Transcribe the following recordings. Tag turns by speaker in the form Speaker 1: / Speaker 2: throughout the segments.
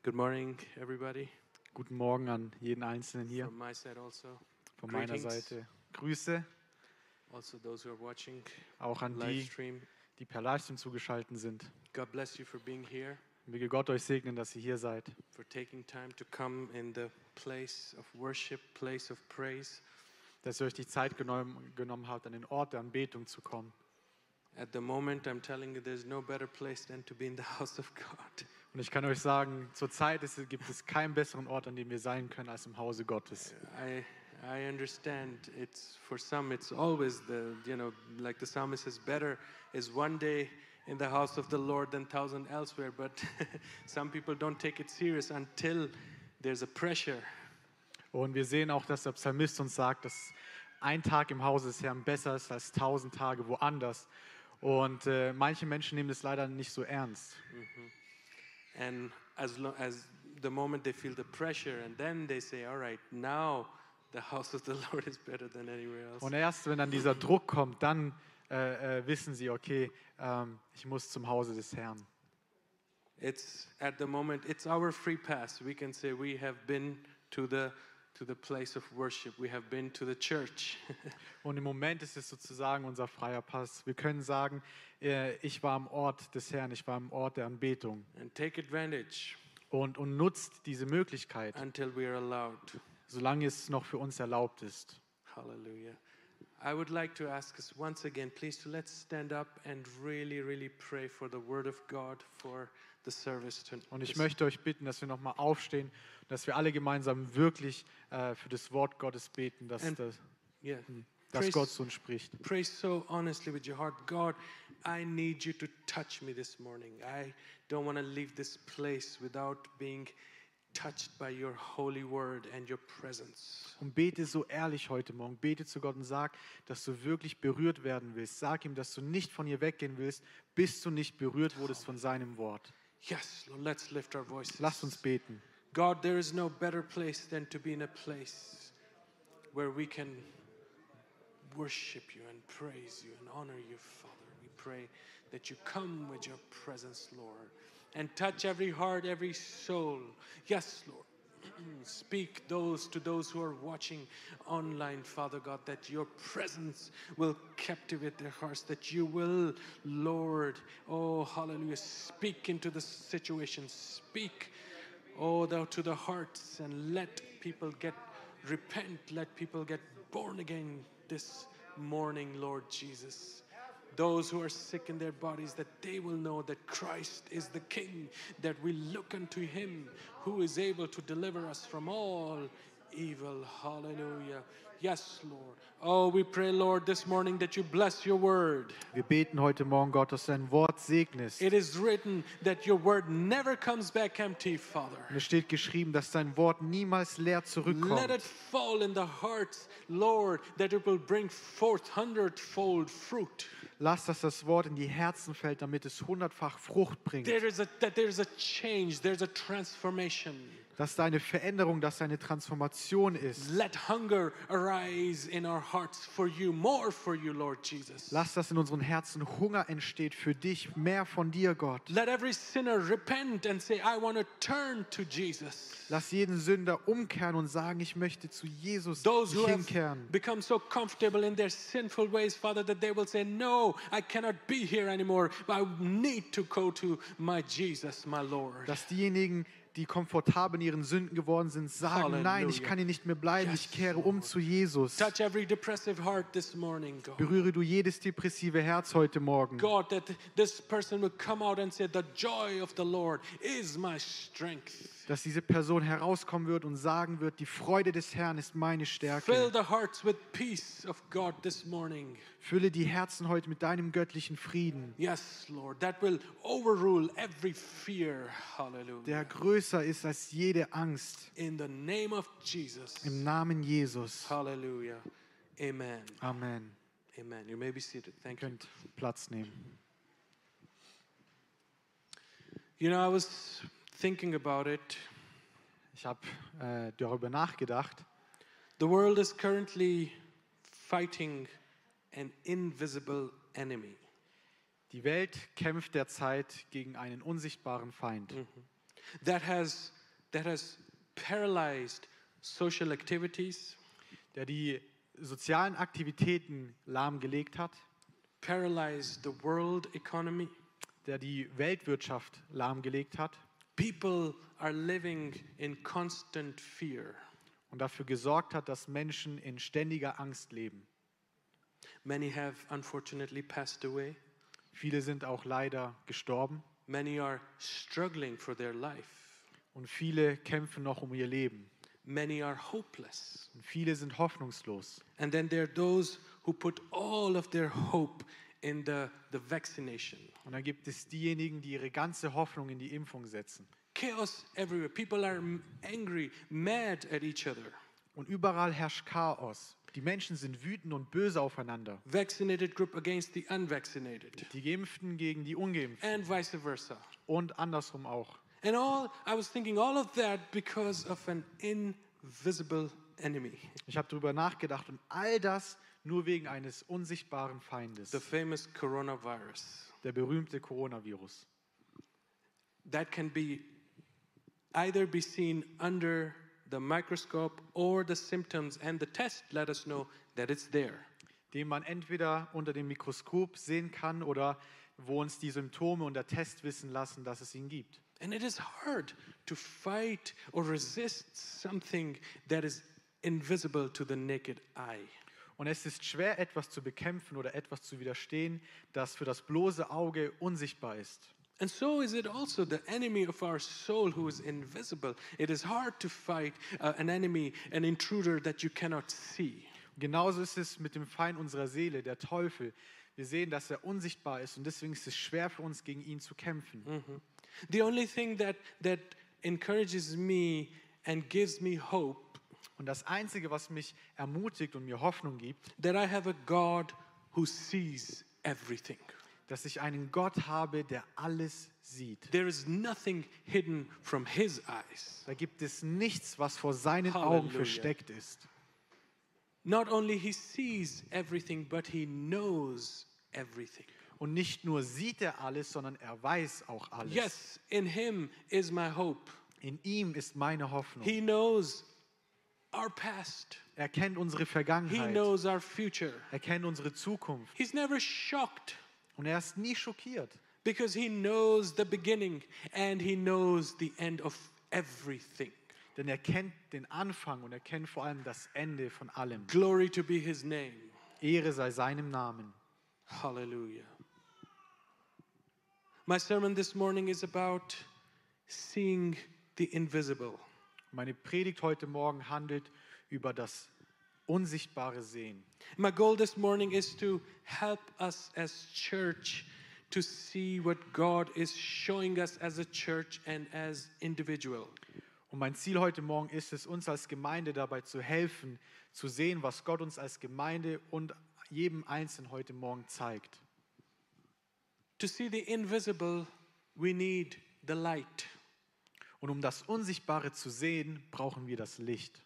Speaker 1: Good morning, everybody.
Speaker 2: Guten Morgen an jeden Einzelnen hier.
Speaker 1: From my side also.
Speaker 2: Von meiner
Speaker 1: Greetings.
Speaker 2: Seite Grüße,
Speaker 1: Also those who are watching
Speaker 2: auch an
Speaker 1: live
Speaker 2: die,
Speaker 1: stream.
Speaker 2: die per Livestream zugeschaltet sind.
Speaker 1: God bless you for being here,
Speaker 2: Möge Gott euch segnen, dass ihr hier seid,
Speaker 1: for taking time to come in the place of worship, place of praise.
Speaker 2: dass ihr euch die Zeit genommen habt, an den Ort der Anbetung zu kommen.
Speaker 1: At the moment, I'm telling you, there's no better place than to be in the house of God.
Speaker 2: Und ich kann euch sagen, zurzeit gibt es keinen besseren Ort, an dem wir sein können, als im Hause Gottes.
Speaker 1: I understand it's for some it's always like the psalmist says, better is one day in the house of the Lord than 1,000 elsewhere, but some people don't take it serious until there's a pressure.
Speaker 2: Und wir sehen auch, dass der Psalmist uns sagt, dass ein Tag im Hause des Herrn besser ist als 1.000 Tage woanders. Und manche Menschen nehmen das leider nicht so ernst.
Speaker 1: And as the moment they feel the pressure, and then they say, all right, now the house of the Lord is better than anywhere else.
Speaker 2: Und erst wenn dann dieser Druck kommt, dann wissen sie, okay, ich muss zum Hause des Herrn.
Speaker 1: It's at the moment, it's our free pass. We can say we have been to the place of worship. We have been to the church.
Speaker 2: Und im Moment ist es sozusagen unser freier Pass. Wir können sagen, ich war am Ort des Herrn, ich war am Ort der Anbetung.
Speaker 1: And take advantage
Speaker 2: Und nutzt diese Möglichkeit,
Speaker 1: until we are allowed.
Speaker 2: solange es noch für uns erlaubt ist.
Speaker 1: Hallelujah. I would like to ask us once again, please, to let's stand up and really, really pray for the Word of God for the service.
Speaker 2: Und ich möchte euch bitten, dass wir nochmal aufstehen, dass wir alle gemeinsam wirklich für das Wort Gottes beten, dass
Speaker 1: Yeah.
Speaker 2: Gott zu uns spricht.
Speaker 1: Pray so honestly with your heart. God, I need you to touch me this morning. I don't want to leave this place without being touched by your holy word and your presence.
Speaker 2: Und bete so ehrlich heute Morgen. Bete zu Gott und sag, dass du wirklich berührt werden willst. Sag ihm, dass du nicht von hier weggehen willst, bis du nicht berührt wurdest von seinem Wort.
Speaker 1: Yes, Lord, let's lift our voices.
Speaker 2: Lasst uns beten.
Speaker 1: God, there is no better place than to be in a place where we can worship you and praise you and honor you, Father. We pray that you come with your presence, Lord, and touch every heart, every soul. Yes, Lord. Speak to those who are watching online, Father God, that your presence will captivate their hearts, that you will, Lord, oh, hallelujah, speak into the situation, speak, oh, thou to the hearts, and let people repent, let people get born again this morning, Lord Jesus. Those who are sick in their bodies, that they will know that Christ is the King, that we look unto him who is able to deliver us from all evil. Hallelujah. Yes, Lord. Oh, we pray, Lord, this morning that you bless your word.
Speaker 2: Wir beten heute Morgen, Gott, dass du dein Wort segnest.
Speaker 1: It is written that your word never comes back empty, Father.
Speaker 2: Und es steht geschrieben, dass dein Wort niemals leer
Speaker 1: Let it
Speaker 2: zurückkommt.
Speaker 1: fall in the hearts, Lord, that it will bring forth 100-fold fruit.
Speaker 2: Lass, dass das Wort in die Herzen fällt, damit es 100-fach Frucht bringt.
Speaker 1: There is a change, there's a transformation.
Speaker 2: Dass da eine Veränderung, dass da eine Transformation ist.
Speaker 1: Let hunger arise in our hearts for you, more for you, Lord Jesus.
Speaker 2: Lass, dass in unseren Herzen Hunger entsteht für dich, mehr von dir, Gott.
Speaker 1: Let every sinner repent and say, I want to turn to Jesus.
Speaker 2: Lass jeden Sünder umkehren und sagen, ich möchte zu Jesus
Speaker 1: Those who have
Speaker 2: hinkehren.
Speaker 1: become so comfortable in their sinful ways, Father, that they will say, no, I cannot be here anymore. I need to go to my Jesus, my Lord.
Speaker 2: Dass diejenigen, die komfortabel in ihren Sünden geworden sind, sagen,
Speaker 1: Halleluja.
Speaker 2: nein, ich kann hier nicht mehr bleiben,
Speaker 1: Yes,
Speaker 2: ich kehre um zu Jesus.
Speaker 1: Touch every depressive heart this morning, God.
Speaker 2: Berühre du jedes depressive Herz heute Morgen.
Speaker 1: God, that this person will come out and say, the joy of the Lord is my strength.
Speaker 2: Dass diese Person herauskommen wird und sagen wird, die Freude des Herrn ist meine
Speaker 1: Fill
Speaker 2: Stärke.
Speaker 1: the hearts with peace of God this morning.
Speaker 2: Fülle die Herzen heute mit deinem göttlichen Frieden,
Speaker 1: Yes, Lord, that will overrule every fear. Hallelujah.
Speaker 2: der größer ist als jede Angst.
Speaker 1: In the name of Jesus.
Speaker 2: Im Namen Jesus.
Speaker 1: Hallelujah. Amen.
Speaker 2: Amen.
Speaker 1: Amen. You may be seated.
Speaker 2: Ihr
Speaker 1: Thank you.
Speaker 2: könnt Platz nehmen.
Speaker 1: You know, I was thinking about it.
Speaker 2: Ich habe darüber nachgedacht.
Speaker 1: The world is currently fighting an invisible enemy.
Speaker 2: Die Welt kämpft derzeit gegen einen unsichtbaren Feind.
Speaker 1: That has that has paralyzed social activities,
Speaker 2: der die sozialen Aktivitäten lahmgelegt hat,
Speaker 1: paralyzed the world economy.
Speaker 2: der die Weltwirtschaft lahmgelegt hat
Speaker 1: People are living in constant fear.
Speaker 2: und dafür gesorgt hat, dass Menschen in ständiger Angst leben.
Speaker 1: Many have unfortunately passed away.
Speaker 2: Viele sind auch leider gestorben
Speaker 1: Many are struggling for their life.
Speaker 2: und viele kämpfen noch um ihr Leben.
Speaker 1: Many are hopeless.
Speaker 2: Und viele sind hoffnungslos.
Speaker 1: And then there are those who put all of their hope in the vaccination.
Speaker 2: Und dann gibt es diejenigen, die ihre ganze Hoffnung in die Impfung setzen.
Speaker 1: Chaos everywhere. People are angry, mad at each other.
Speaker 2: Und überall herrscht Chaos. Die Menschen sind wütend und böse aufeinander.
Speaker 1: Vaccinated group against the unvaccinated.
Speaker 2: Die Geimpften gegen die Ungeimpften
Speaker 1: And vice versa.
Speaker 2: und andersrum auch.
Speaker 1: And I was thinking all of that because of an invisible enemy.
Speaker 2: Ich habe darüber nachgedacht und all das nur wegen eines unsichtbaren Feindes,
Speaker 1: The famous coronavirus.
Speaker 2: der berühmte Coronavirus.
Speaker 1: That can either be seen under the microscope or the symptoms, and the test let us know that it's there.
Speaker 2: Den man entweder unter dem Mikroskop sehen kann oder wo uns die Symptome und der Test wissen lassen, dass es ihn gibt.
Speaker 1: And it is hard to fight or resist something that is invisible to the naked eye.
Speaker 2: Und es ist schwer, etwas zu bekämpfen oder etwas zu widerstehen, das für das bloße Auge unsichtbar ist.
Speaker 1: And so is it also the enemy of our soul who is invisible. It is hard to fight an enemy, an intruder that you cannot see.
Speaker 2: Und genauso ist es mit dem Feind unserer Seele, der Teufel. Wir sehen, dass er unsichtbar ist und deswegen ist es schwer für uns, gegen ihn zu kämpfen.
Speaker 1: The only thing that encourages me and gives me hope,
Speaker 2: Und das Einzige, was mich ermutigt und mir Hoffnung gibt,
Speaker 1: that I have a God who sees everything.
Speaker 2: dass ich einen Gott habe, der alles sieht.
Speaker 1: There is nothing hidden from his eyes.
Speaker 2: Da gibt es nichts, was vor seinen
Speaker 1: Halleluja.
Speaker 2: Augen versteckt ist.
Speaker 1: Not only he sees everything, but he knows everything.
Speaker 2: Und nicht nur sieht er alles, sondern er weiß auch alles.
Speaker 1: Yes, in him is my hope.
Speaker 2: In ihm ist meine Hoffnung.
Speaker 1: He knows our past.
Speaker 2: Er kennt unsere
Speaker 1: He
Speaker 2: Vergangenheit.
Speaker 1: knows our future.
Speaker 2: Er kennt unsere Zukunft.
Speaker 1: He's never shocked
Speaker 2: Und er ist nie schockiert.
Speaker 1: because he knows the beginning and he knows the end of everything.
Speaker 2: Denn er kennt den Anfang und er kennt vor allem das Ende von allem.
Speaker 1: Glory to be his name.
Speaker 2: Ehre sei seinem Namen.
Speaker 1: Hallelujah. My sermon this morning is about seeing the invisible.
Speaker 2: Meine Predigt heute Morgen handelt über das unsichtbare Sehen.
Speaker 1: My goal this morning is to help us as church to see what God is showing us as a church and as individual.
Speaker 2: Und mein Ziel heute Morgen ist es, uns als Gemeinde dabei zu helfen, zu sehen, was Gott uns als Gemeinde und jedem Einzelnen heute Morgen zeigt.
Speaker 1: To see the invisible, we need the light.
Speaker 2: Und um das Unsichtbare zu sehen, brauchen wir das Licht.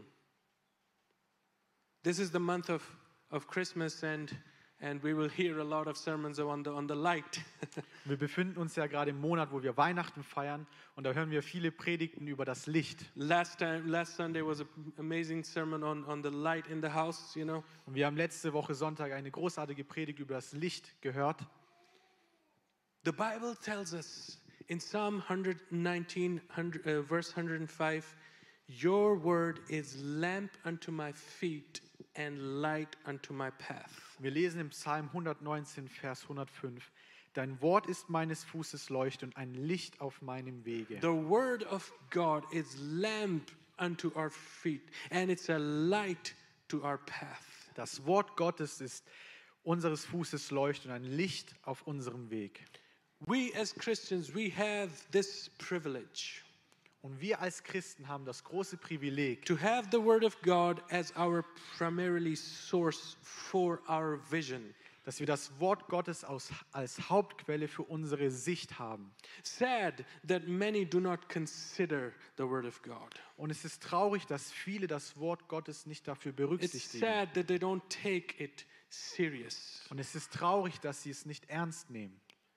Speaker 1: This is the month of Christmas and we will hear a lot of sermons on the light.
Speaker 2: Wir befinden uns ja gerade im Monat, wo wir Weihnachten feiern und da hören wir viele Predigten über das Licht.
Speaker 1: Last Sunday was an amazing sermon on the light in the house, you know.
Speaker 2: Und wir haben letzte Woche Sonntag eine großartige Predigt über das Licht gehört.
Speaker 1: The Bible tells us in Psalm 119, verse 105, your word is lamp unto my feet and light unto my path.
Speaker 2: Wir lesen im Psalm 119, Vers 105. Dein Wort ist meines Fußes Leuchte und ein Licht auf meinem Wege.
Speaker 1: The word of God is lamp unto our feet and it's a light to our path.
Speaker 2: Das Wort Gottes ist unseres Fußes Leuchte und ein Licht auf unserem Weg.
Speaker 1: We as Christians, we have this privilege
Speaker 2: Und wir als Christen haben das große Privileg,
Speaker 1: to have the word of God as our primarily source for our vision.
Speaker 2: dass wir das Wort Gottes als Hauptquelle für unsere Sicht haben.
Speaker 1: Sad that many do not consider the word of God.
Speaker 2: Und es ist traurig, dass viele das Wort Gottes nicht dafür
Speaker 1: It's
Speaker 2: berücksichtigen.
Speaker 1: sad that they don't take it serious.
Speaker 2: Und es ist traurig, dass sie es nicht ernst nehmen.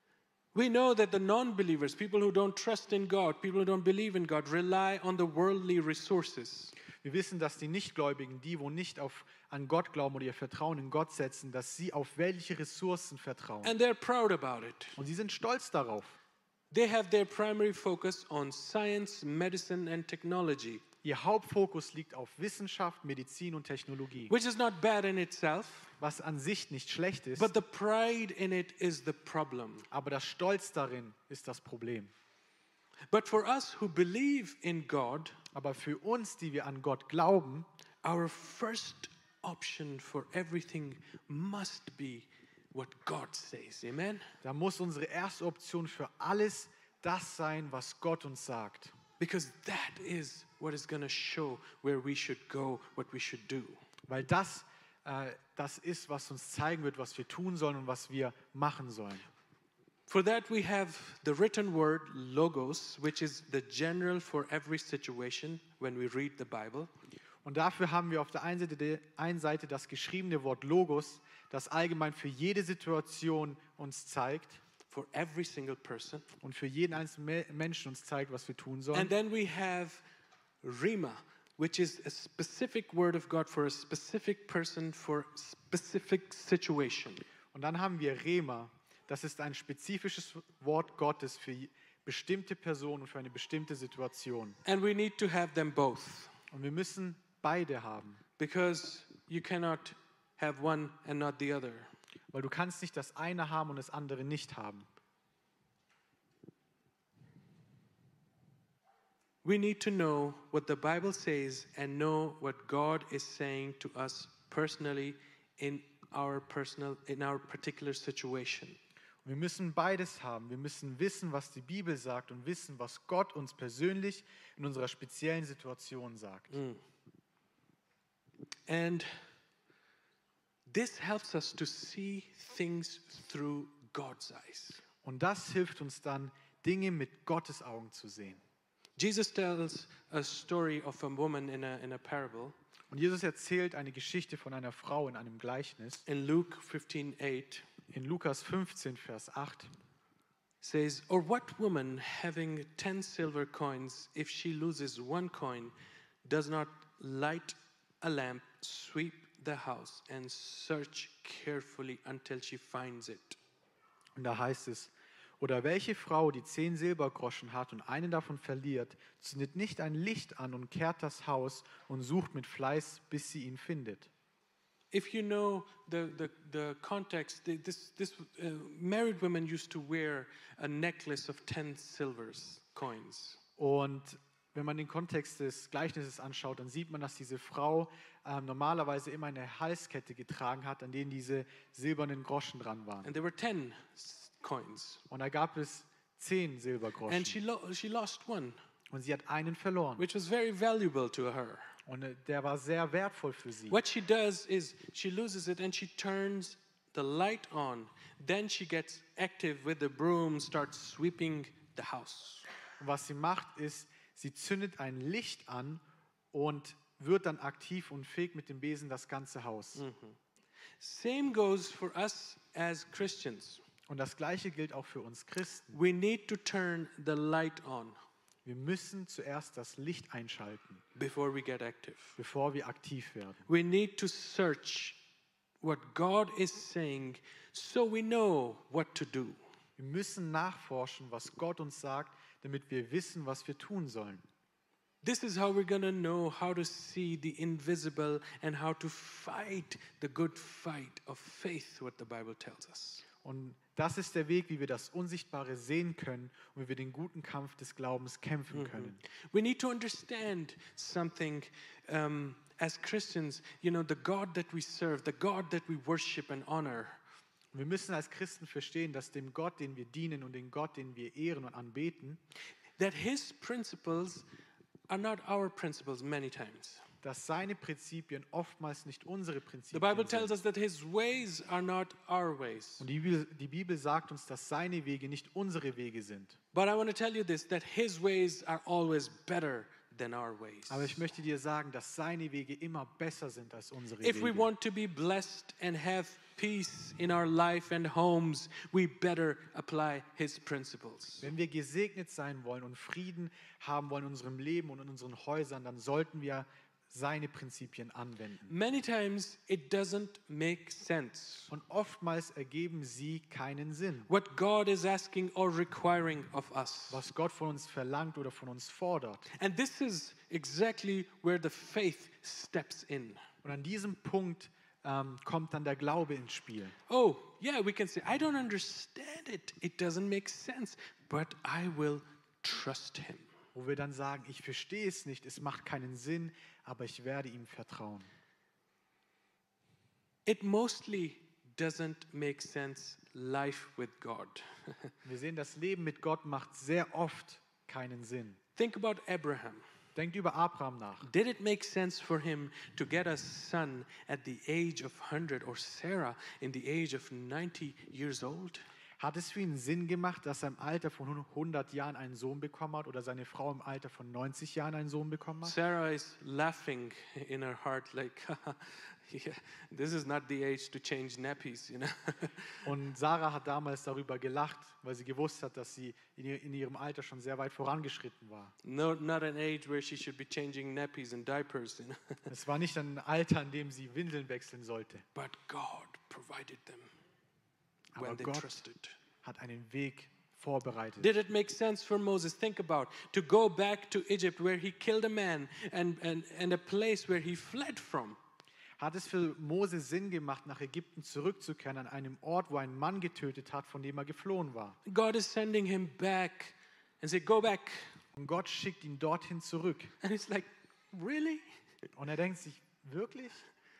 Speaker 1: We know that the non-believers, people who don't trust in God, people who don't believe in God, rely on the worldly resources.
Speaker 2: Wir wissen, dass die Nichtgläubigen, die, wo nicht an Gott glauben oder ihr Vertrauen in Gott setzen, dass sie auf welche Ressourcen vertrauen.
Speaker 1: And they're proud about it.
Speaker 2: Und sie sind stolz darauf.
Speaker 1: They have their primary focus on science, medicine, and technology,
Speaker 2: Ihr Hauptfokus liegt auf Wissenschaft, Medizin und Technologie,
Speaker 1: which is not bad in itself,
Speaker 2: was an sich nicht schlecht ist,
Speaker 1: but the pride in it is the problem.
Speaker 2: aber das Stolz darin ist das Problem.
Speaker 1: But for us who believe in God,
Speaker 2: Aber für uns, die wir an Gott glauben,
Speaker 1: our first option for everything must be what God says. Amen?
Speaker 2: da muss unsere erste Option für alles das sein, was Gott uns sagt.
Speaker 1: Because that is what is going to show where we should go, what we should do.
Speaker 2: Weil das ist, was uns zeigen wird, was wir tun sollen und was wir machen sollen.
Speaker 1: For that we have the written word logos, which is the general for every situation when we read the Bible.
Speaker 2: Und dafür haben wir auf der einen Seite das geschriebene Wort Logos, das allgemein für jede Situation uns zeigt
Speaker 1: For every single person.
Speaker 2: und für jeden einzelnen Menschen uns zeigt, was wir tun sollen.
Speaker 1: And then we have rhema, which is a specific word of God for a specific person for specific situation.
Speaker 2: Und dann haben wir Rema, das ist ein spezifisches Wort Gottes für bestimmte Personen und für eine bestimmte Situation.
Speaker 1: And we need to have them both,
Speaker 2: Und wir müssen beide haben,
Speaker 1: because you cannot have one and not the other.
Speaker 2: weil du kannst nicht das eine haben und das andere nicht haben.
Speaker 1: We need to know what the Bible says and know what God is saying to us personally in our particular situation.
Speaker 2: Und wir müssen beides haben. Wir müssen wissen, was die Bibel sagt und wissen, was Gott uns persönlich in unserer speziellen Situation sagt.
Speaker 1: And this helps us to see things through God's eyes.
Speaker 2: Und das hilft uns dann, Dinge mit Gottes Augen zu sehen.
Speaker 1: Jesus tells a story of a woman in a parable
Speaker 2: Und Jesus erzählt eine Geschichte von einer Frau in einem Gleichnis.
Speaker 1: in Luke 15:8.
Speaker 2: In Lukas 15, Vers 8.
Speaker 1: Says, or what woman having 10 silver coins, if she loses one coin, does not light a lamp, sweep the house, and search carefully until she finds it?
Speaker 2: Und da heißt es, oder welche Frau, die 10 Silbergroschen hat und einen davon verliert, zündet nicht ein Licht an und kehrt das Haus und sucht mit Fleiß, bis sie ihn findet.
Speaker 1: If you know the context, married women used to wear a necklace of 10 silvers coins.
Speaker 2: Und wenn man den Kontext des Gleichnisses anschaut, dann sieht man, dass diese Frau normalerweise immer eine Halskette getragen hat, an denen diese silbernen Groschen dran waren.
Speaker 1: And there were 10 coins.
Speaker 2: Und da gab es 10
Speaker 1: And
Speaker 2: Silbergroschen.
Speaker 1: she lost one,
Speaker 2: Und sie hat einen verloren.
Speaker 1: which was very valuable to her.
Speaker 2: Und der war sehr wertvoll für sie.
Speaker 1: What she does is she loses it and she turns the light on. Then she gets active with the broom, starts sweeping the house.
Speaker 2: Und was sie macht, ist, sie zündet ein Licht an und wird dann aktiv und fegt mit dem Besen das ganze Haus.
Speaker 1: Same goes for us as Christians.
Speaker 2: Und das Gleiche gilt auch für uns Christen.
Speaker 1: We need to turn the light on
Speaker 2: Wir müssen zuerst das Licht einschalten,
Speaker 1: before we get active.
Speaker 2: bevor wir aktiv werden.
Speaker 1: We need to search what God is saying so we know what to do.
Speaker 2: Wir müssen nachforschen, was Gott uns sagt, damit wir wissen, was wir tun sollen.
Speaker 1: This is how we're going to know how to see the invisible and how to fight the good fight of faith, what the Bible tells us.
Speaker 2: Und das ist der Weg, wie wir das Unsichtbare sehen können und wie wir den guten Kampf des Glaubens kämpfen können.
Speaker 1: We need to understand something as Christians, you know, the God that we serve, the God that we worship and honor.
Speaker 2: Und wir müssen als Christen verstehen, dass dem Gott, den wir dienen und den Gott, den wir ehren und anbeten,
Speaker 1: That his principles are not our principles many times.
Speaker 2: dass seine Prinzipien oftmals nicht unsere
Speaker 1: The
Speaker 2: Prinzipien
Speaker 1: Bible tells
Speaker 2: sind.
Speaker 1: us that his ways are not our ways.
Speaker 2: Und die Bibel sagt uns, dass seine Wege nicht unsere Wege sind.
Speaker 1: But I want to tell you this, that his ways are always better than our ways.
Speaker 2: Aber ich möchte dir sagen, dass seine Wege immer besser sind als unsere
Speaker 1: If we
Speaker 2: Wege.
Speaker 1: want to be blessed and have peace in our life and homes, we better apply His principles.
Speaker 2: Wenn wir gesegnet sein wollen und Frieden haben wollen in unserem Leben und in unseren Häusern, dann sollten wir seine Prinzipien anwenden.
Speaker 1: Many times it doesn't make sense
Speaker 2: Und oftmals ergeben sie keinen Sinn.
Speaker 1: what God is asking or requiring of us.
Speaker 2: Was Gott von uns verlangt oder von uns fordert.
Speaker 1: And this is exactly where the faith steps in.
Speaker 2: Und an diesem Punkt kommt dann der Glaube ins Spiel.
Speaker 1: Oh, yeah, we can say, I don't understand it. It doesn't make sense, but I will trust Him.
Speaker 2: Wo wir dann sagen, ich verstehe es nicht, es macht keinen Sinn, aber ich werde ihm vertrauen.
Speaker 1: It mostly doesn't make sense, life with God.
Speaker 2: Wir sehen, das Leben mit Gott macht sehr oft keinen Sinn.
Speaker 1: Think about Abraham.
Speaker 2: Denkt über Abraham nach.
Speaker 1: Did it make sense for him to get a son at the age of 100 or Sarah in the age of 90 years old?
Speaker 2: Hat es für ihn Sinn gemacht, dass er im Alter von 100 Jahren einen Sohn bekommen hat oder seine Frau im Alter von 90 Jahren einen Sohn bekommen hat?
Speaker 1: Sarah is laughing in her heart like, yeah, this is not the age to change nappies, you know.
Speaker 2: Und Sarah hat damals darüber gelacht, weil sie gewusst hat, dass sie in ihrem Alter schon sehr weit vorangeschritten war.
Speaker 1: No, not an age where she should be changing nappies and diapers, you know.
Speaker 2: Es war nicht ein Alter, in dem sie Windeln wechseln sollte.
Speaker 1: But God provided them when
Speaker 2: Aber
Speaker 1: they
Speaker 2: Gott
Speaker 1: trusted.
Speaker 2: hat einen Weg vorbereitet.
Speaker 1: Did it make sense for Moses? Think about to go back to Egypt where he killed a man and a place where he fled from.
Speaker 2: Hat es für Mose Sinn gemacht, nach Ägypten zurückzukehren, an einem Ort, wo ein Mann getötet hat, von dem er geflohen war?
Speaker 1: God is sending him back and say, go back.
Speaker 2: Und Gott schickt ihn dorthin zurück.
Speaker 1: And it's like, really?
Speaker 2: Und er denkt sich, wirklich?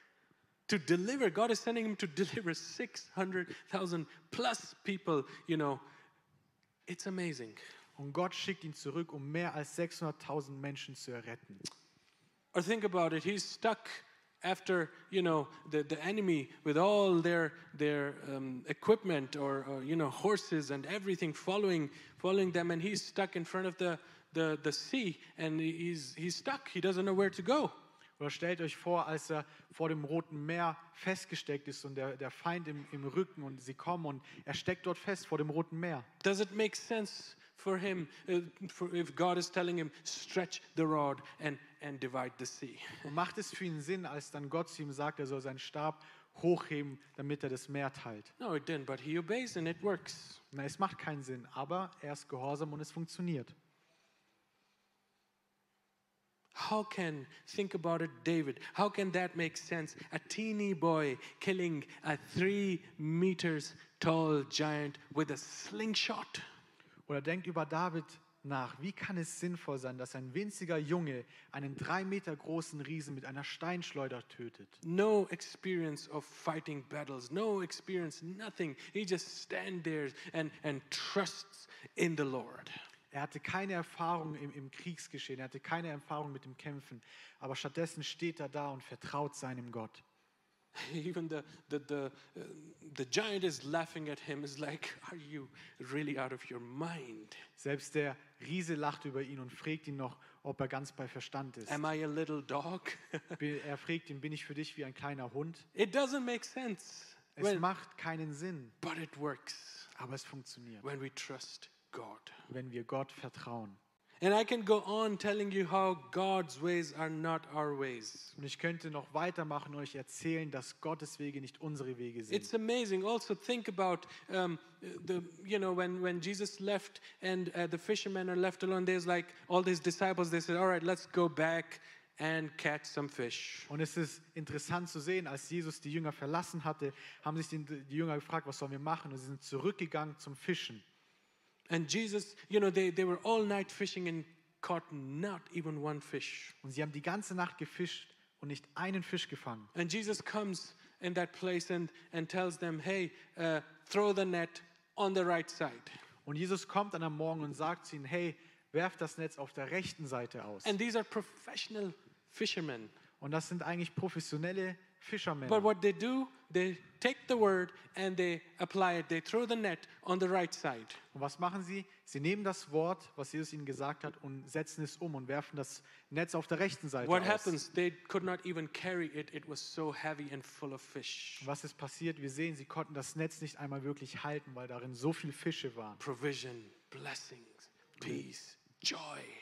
Speaker 1: To deliver, God is sending him to deliver 600,000 plus people, you know. It's amazing.
Speaker 2: Und Gott schickt ihn zurück, um mehr als 600.000 Menschen zu erretten.
Speaker 1: Or think about it, he's stuck after, you know, the enemy with all their equipment or, you know, horses and everything following them, and he's stuck in front of the sea, and he's stuck, he doesn't know where to go.
Speaker 2: Oder stellt euch vor, als er vor dem Roten Meer festgesteckt ist und der Feind im Rücken und sie kommen und er steckt dort fest vor dem Roten Meer.
Speaker 1: Does it make sense for him if God is telling him, stretch the rod and divide the sea?
Speaker 2: Und macht es für ihn Sinn, als dann Gott zu ihm sagt, er soll seinen Stab hochheben, damit er das Meer teilt?
Speaker 1: No, it didn't, but he obeys and it works.
Speaker 2: Na, es macht keinen Sinn, aber er ist gehorsam und es funktioniert.
Speaker 1: Think about it, David, how can that make sense? A teeny boy killing a 3 meters tall giant with a slingshot.
Speaker 2: Oder denkt über David nach. Wie kann es sinnvoll sein, dass ein winziger Junge einen 3 Meter großen Riesen mit einer Steinschleuder tötet?
Speaker 1: No experience of fighting battles, no experience, nothing. He just stands there and trusts in the Lord.
Speaker 2: Er hatte keine Erfahrung im Kriegsgeschehen, er hatte keine Erfahrung mit dem Kämpfen, aber stattdessen steht er da und vertraut seinem Gott.
Speaker 1: Even the giant is laughing at him. Is like, are you really out of your mind?
Speaker 2: Selbst der Riese lacht über ihn und fragt ihn noch, ob er ganz bei Verstand ist.
Speaker 1: Am I a little dog?
Speaker 2: Er fragt ihn, bin ich für dich wie ein kleiner Hund?
Speaker 1: It doesn't make sense.
Speaker 2: Es macht keinen Sinn,
Speaker 1: But it works
Speaker 2: aber es funktioniert,
Speaker 1: when we trust God.
Speaker 2: wenn wir Gott vertrauen.
Speaker 1: And I can go on telling you how God's ways are not our ways.
Speaker 2: Und ich könnte noch weitermachen und euch erzählen, dass Gottes Wege nicht unsere Wege sind.
Speaker 1: It's amazing. Also think about when Jesus left and the fishermen are left alone. There's like all these disciples. They said, "All right, let's go back and catch some fish."
Speaker 2: Und es ist interessant zu sehen, als Jesus die Jünger verlassen hatte, haben sich die Jünger gefragt, was sollen wir machen? Und sie sind zurückgegangen zum Fischen.
Speaker 1: And Jesus, they were all night fishing and caught not even one fish.
Speaker 2: Und sie haben die ganze Nacht gefischt und nicht einen Fisch gefangen.
Speaker 1: And Jesus comes in that place and tells them, "Hey, throw the net on the right side."
Speaker 2: Und Jesus kommt dann am Morgen und sagt zu ihnen, hey, werft das Netz auf der rechten Seite aus.
Speaker 1: And these are professional fishermen.
Speaker 2: Und das sind eigentlich professionelle
Speaker 1: But
Speaker 2: Fischermänner.
Speaker 1: what they do, they take the word and they apply it. They throw the net on the right side.
Speaker 2: Und was machen sie? Sie nehmen das Wort, was Jesus ihnen gesagt hat, und setzen es um und werfen das Netz auf der rechten Seite
Speaker 1: What
Speaker 2: aus.
Speaker 1: happens? They could not even carry it. It was so heavy and full of fish.
Speaker 2: Und was ist passiert? Wir sehen, sie konnten das Netz nicht einmal wirklich halten, weil darin so viele Fische waren.
Speaker 1: Provision, blessings, peace, joy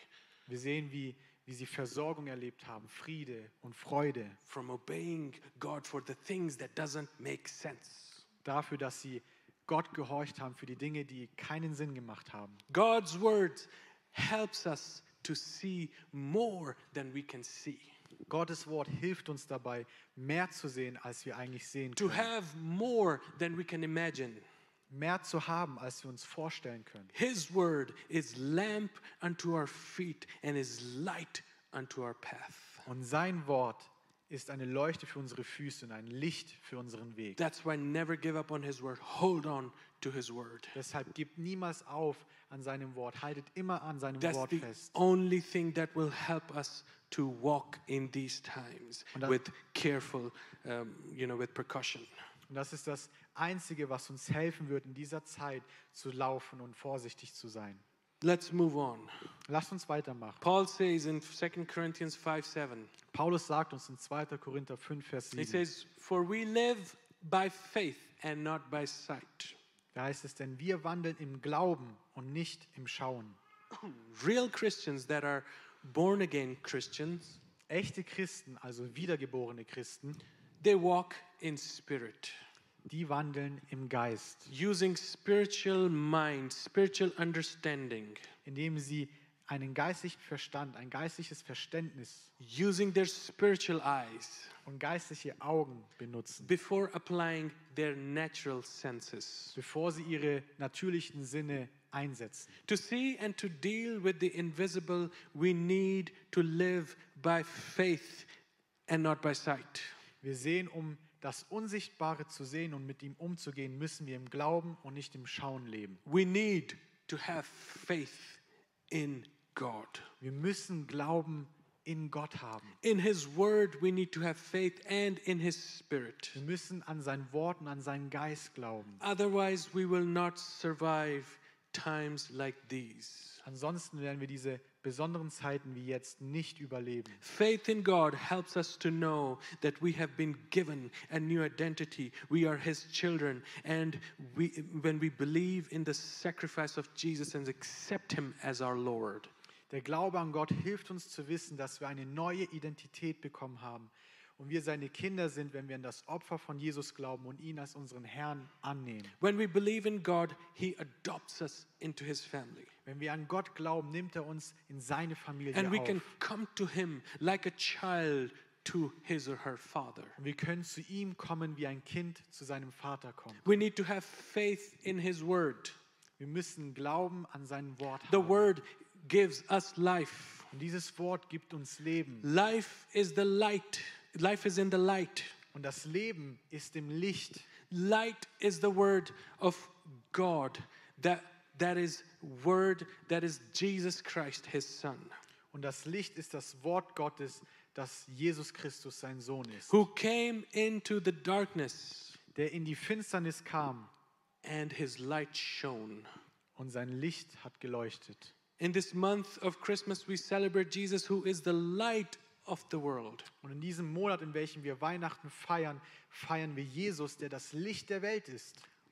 Speaker 2: Wir sehen, wie sie Versorgung erlebt haben, Friede und Freude.
Speaker 1: from obeying God for the things that doesn't make sense.
Speaker 2: Dafür, dass sie Gott gehorcht haben für die Dinge, die keinen Sinn gemacht haben.
Speaker 1: God's word helps us to see more than we can see.
Speaker 2: Gottes Wort hilft uns dabei, mehr zu sehen, als wir eigentlich sehen
Speaker 1: To
Speaker 2: können.
Speaker 1: have more than we can imagine.
Speaker 2: Mehr zu haben, als wir uns vorstellen können.
Speaker 1: His word is lamp unto our feet and is light unto our path.
Speaker 2: Und sein Wort ist eine Leuchte für unsere Füße und ein Licht für unseren Weg.
Speaker 1: That's why never give up on his word. Hold on to his word.
Speaker 2: Deshalb gebt niemals auf an seinem Wort. Haltet immer an seinem
Speaker 1: That's
Speaker 2: Wort
Speaker 1: the
Speaker 2: fest.
Speaker 1: only thing that will help us to walk in these times
Speaker 2: Und das-
Speaker 1: with careful, with precaution.
Speaker 2: Und das ist das Einzige, was uns helfen wird, in dieser Zeit zu laufen und vorsichtig zu sein.
Speaker 1: Let's move on.
Speaker 2: Lasst uns weitermachen.
Speaker 1: Paul says in 2 Corinthians 5:7,
Speaker 2: Paulus sagt uns in 2. Korinther 5, Vers
Speaker 1: he
Speaker 2: 7.
Speaker 1: says, "For we live by faith and not by sight."
Speaker 2: Da heißt es, denn wir wandeln im Glauben und nicht im Schauen.
Speaker 1: Real Christians that are born again Christians,
Speaker 2: Echte Christen, also wiedergeborene Christen,
Speaker 1: they walk in spirit,
Speaker 2: die wandeln im Geist,
Speaker 1: using spiritual mind, spiritual understanding,
Speaker 2: indem sie einen geistlichen Verstand, ein geistliches Verständnis
Speaker 1: using their spiritual eyes
Speaker 2: und geistliche Augen benutzen,
Speaker 1: before applying their natural senses.
Speaker 2: bevor sie ihre natürlichen Sinne einsetzen.
Speaker 1: To see and to deal with the invisible, we need to live by faith and not by sight.
Speaker 2: Wir sehen, um das Unsichtbare zu sehen und mit ihm umzugehen, müssen wir im Glauben und nicht im Schauen leben.
Speaker 1: We need to have faith in God.
Speaker 2: Wir müssen Glauben in Gott haben.
Speaker 1: In His Word, we need to have faith and in His Spirit.
Speaker 2: Wir müssen an sein Wort und an seinen Geist glauben.
Speaker 1: Otherwise, we will not survive times like these.
Speaker 2: Ansonsten werden wir diese besonderen Zeiten wie jetzt nicht überleben.
Speaker 1: Faith in God helps us to know that we have been given a new identity. We are His children. And when we believe in the sacrifice of Jesus and accept Him as our Lord,
Speaker 2: Der Glaube an Gott hilft uns zu wissen, dass wir eine neue Identität bekommen haben und wir seine Kinder sind, wenn wir an das Opfer von Jesus glauben und ihn als unseren Herrn annehmen.
Speaker 1: when we believe in God, He adopts us into His family.
Speaker 2: Wenn wir an Gott glauben, nimmt er uns in seine Familie
Speaker 1: And we
Speaker 2: auf.
Speaker 1: can come to Him like a child to his or her father.
Speaker 2: Und wir können zu ihm kommen, wie ein Kind zu seinem Vater kommt.
Speaker 1: We need to have faith in His Word.
Speaker 2: Wir müssen Glauben an sein Wort
Speaker 1: The
Speaker 2: haben.
Speaker 1: Word gives us life.
Speaker 2: Und dieses Wort gibt uns Leben.
Speaker 1: Life is the light. Life is in the light.
Speaker 2: Und das Leben ist im Licht.
Speaker 1: Light is the word of God. That is word, that is Jesus Christ, His Son,
Speaker 2: Und das Licht ist das Wort Gottes, das Jesus Christus sein Sohn ist.
Speaker 1: who came into the darkness
Speaker 2: Der in die Finsternis kam
Speaker 1: and His light shone.
Speaker 2: und sein Licht hat geleuchtet.
Speaker 1: In this month of Christmas, we celebrate Jesus, who is the light of the world.
Speaker 2: Und in diesem Monat, in welchem wir Weihnachten feiern, feiern wir Jesus, der das Licht der Welt ist.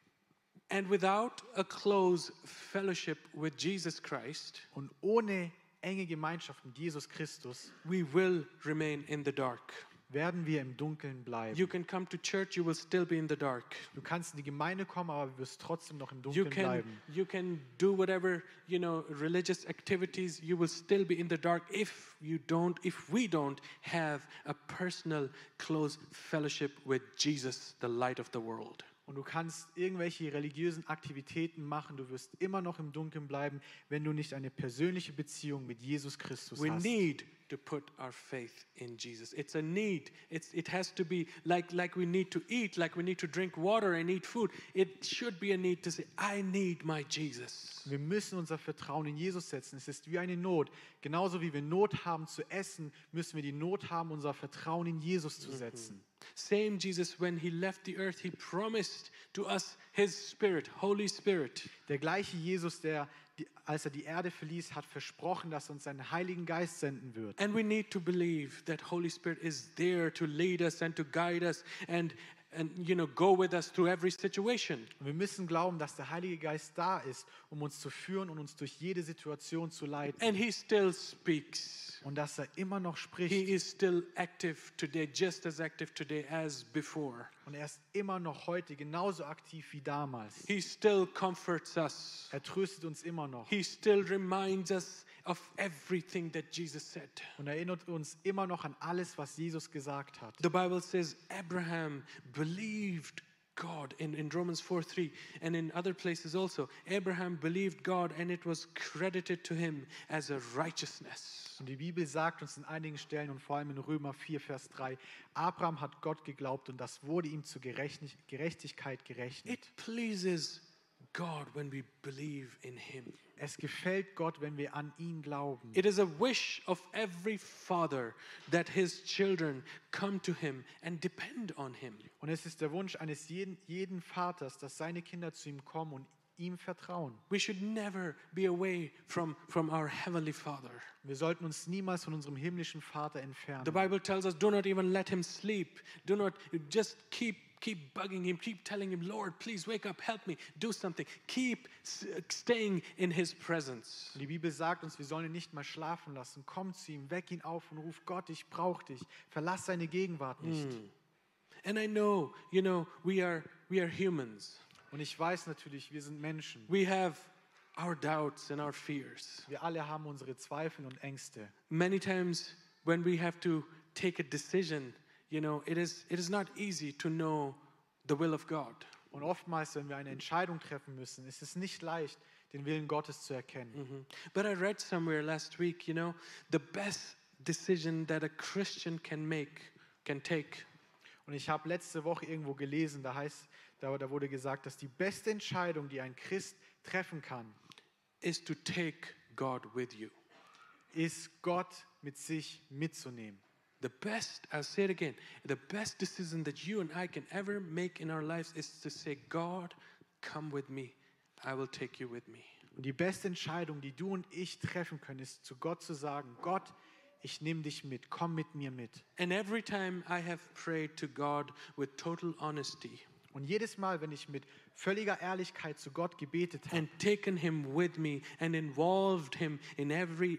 Speaker 1: And without a close fellowship with Jesus Christ,
Speaker 2: Und ohne enge Gemeinschaft mit Jesus Christus
Speaker 1: we will remain in the dark.
Speaker 2: werden wir im Dunkeln bleiben.
Speaker 1: You can come to church, you will still be in the dark.
Speaker 2: Du kannst in die Gemeinde kommen, aber du wirst trotzdem noch im
Speaker 1: You
Speaker 2: Dunkeln
Speaker 1: can,
Speaker 2: bleiben.
Speaker 1: you can do whatever, religious activities, you will still be in the dark if we don't have a personal, close fellowship with Jesus, the light of the world.
Speaker 2: Und du kannst irgendwelche religiösen Aktivitäten machen, du wirst immer noch im Dunkeln bleiben, wenn du nicht eine persönliche Beziehung mit Jesus Christus
Speaker 1: We
Speaker 2: hast.
Speaker 1: need to put our faith in Jesus. It's a need. It has to be like we need to eat, like we need to drink water and eat food. It should be a need to say, I need my Jesus.
Speaker 2: Wir müssen unser Vertrauen in Jesus setzen. Es ist wie eine Not. Genauso wie wir Not haben zu essen, müssen wir die Not haben, unser Vertrauen in Jesus zu setzen.
Speaker 1: Same Jesus, when he left the earth, he promised to us his Spirit, Holy Spirit.
Speaker 2: Der gleiche Jesus, der, als er die Erde verließ, hat versprochen, dass er uns seinen Heiligen Geist senden wird.
Speaker 1: And we need to believe that Holy Spirit is there to lead us and to guide us and go with us through every situation.
Speaker 2: Und wir müssen glauben, dass der Heilige Geist da ist, um uns zu führen und uns durch jede Situation zu leiten.
Speaker 1: And he still speaks.
Speaker 2: Und dass er immer noch
Speaker 1: He
Speaker 2: spricht.
Speaker 1: is still active today, just as active today as before.
Speaker 2: Und er ist immer noch heute genauso aktiv wie damals.
Speaker 1: He still comforts us.
Speaker 2: Er tröstet uns immer noch
Speaker 1: He still reminds us of everything that Jesus said.
Speaker 2: und erinnert uns immer noch an alles, was Jesus gesagt hat.
Speaker 1: The Bible says Abraham believed God in Romans 4:3 and in other places also. Abraham believed God and it was credited to him as a righteousness.
Speaker 2: Und die Bibel sagt uns in einigen Stellen und vor allem in Römer 4, Vers 3, Abraham hat Gott geglaubt und das wurde ihm zur Gerechtigkeit gerechnet.
Speaker 1: It pleases God when we believe in him.
Speaker 2: Es gefällt Gott, wenn wir an ihn glauben.
Speaker 1: It is a wish of every father that his children come to him and depend on him.
Speaker 2: Und es ist der Wunsch eines jeden Vaters, dass seine Kinder zu ihm kommen und ihm vertrauen.
Speaker 1: We should never be away from our heavenly Father.
Speaker 2: Wir sollten uns niemals von unserem himmlischen Vater entfernen.
Speaker 1: The Bible tells us, do not even let him sleep. Do not just keep bugging him, keep telling him, Lord, please wake up, help me, do something. Keep staying in his presence.
Speaker 2: Und die Bibel sagt uns, wir sollen ihn nicht mal schlafen lassen. Komm zu ihm, weck ihn auf und ruf Gott, ich brauche dich. Verlass seine Gegenwart nicht.
Speaker 1: And I know, we are humans.
Speaker 2: Und ich weiß natürlich, wir sind Menschen.
Speaker 1: We have our doubts and our fears.
Speaker 2: Wir alle haben unsere Zweifel und Ängste.
Speaker 1: Many times when we have to take a decision, it is not easy to know the will of God.
Speaker 2: Und oftmals, wenn wir eine Entscheidung treffen müssen, ist es nicht leicht, den Willen Gottes zu erkennen.
Speaker 1: But I read somewhere last week, the best decision that a Christian can take
Speaker 2: Und ich habe letzte Woche irgendwo gelesen, da wurde gesagt, dass die beste Entscheidung, die ein Christ treffen kann,
Speaker 1: is to take God with you.
Speaker 2: ist, Gott mit sich mitzunehmen.
Speaker 1: I'll say it again, the best decision that you and I can ever make in our lives is to say, God, come with me. I will take you with me.
Speaker 2: Und die beste Entscheidung, die du und ich treffen können, ist, zu Gott zu sagen, Gott, ich nehme dich mit, komm mit mir mit.
Speaker 1: And every time I have prayed to God with total honesty
Speaker 2: Und jedes Mal, wenn ich mit völliger Ehrlichkeit zu Gott gebetet habe
Speaker 1: and taken him with me and involved him in every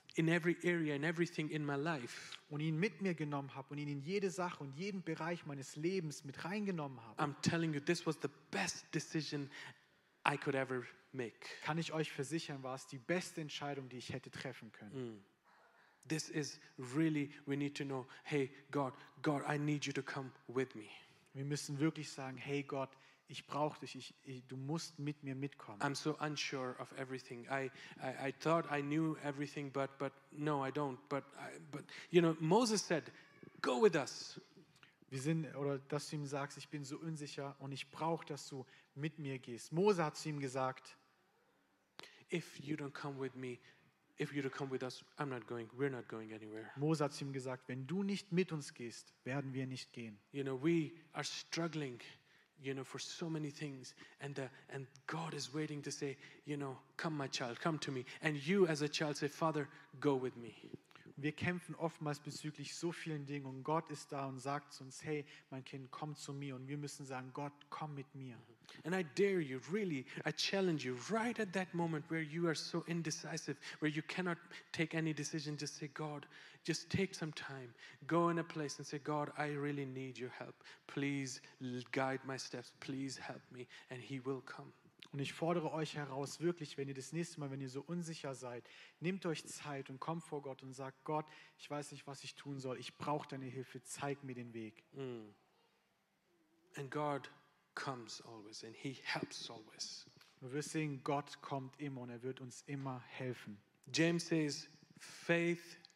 Speaker 1: area and everything in my life,
Speaker 2: und ihn mit mir genommen habe und ihn in jede Sache und jeden Bereich meines Lebens mit reingenommen habe,
Speaker 1: I'm telling you, this was the best decision I could ever make.
Speaker 2: kann ich euch versichern, war es die beste Entscheidung, die ich hätte treffen können.
Speaker 1: This is really, we need to know, hey, God, I need you to come with me.
Speaker 2: Wir müssen wirklich sagen, hey Gott, ich brauche dich, du musst mit mir mitkommen.
Speaker 1: I'm so unsure of everything. I thought I knew everything, but no, I don't. But Moses said, go with us.
Speaker 2: Oder dass du ihm sagst, ich bin so unsicher und ich brauche, dass du mit mir gehst. Mose hat zu ihm gesagt,
Speaker 1: If you don't come with me, if you don't come with us, we're not going anywhere.
Speaker 2: Mose hat zu ihm gesagt, wenn du nicht mit uns gehst, werden wir nicht gehen.
Speaker 1: We are struggling, for so many things, and God is waiting to say, come my child, come to me. And you as a child say, Father, go with me.
Speaker 2: Wir kämpfen oftmals bezüglich so vielen Dingen und Gott ist da und sagt zu uns, hey, mein Kind, komm zu mir. Und wir müssen sagen, Gott, komm mit mir.
Speaker 1: And I dare you, really, I challenge you, right at that moment where you are so indecisive, where you cannot take any decision, just say, God, just take some time. Go in a place and say, God, I really need your help. Please guide my steps. Please help me. And he will come.
Speaker 2: Und ich fordere euch heraus, wirklich, wenn ihr das nächste Mal, wenn ihr so unsicher seid, nehmt euch Zeit und kommt vor Gott und sagt, Gott, ich weiß nicht, was ich tun soll. Ich brauche deine Hilfe. Zeig mir den Weg.
Speaker 1: And God comes always and he helps always.
Speaker 2: Und wir sehen, Gott kommt immer und er wird uns immer helfen.
Speaker 1: James says, faith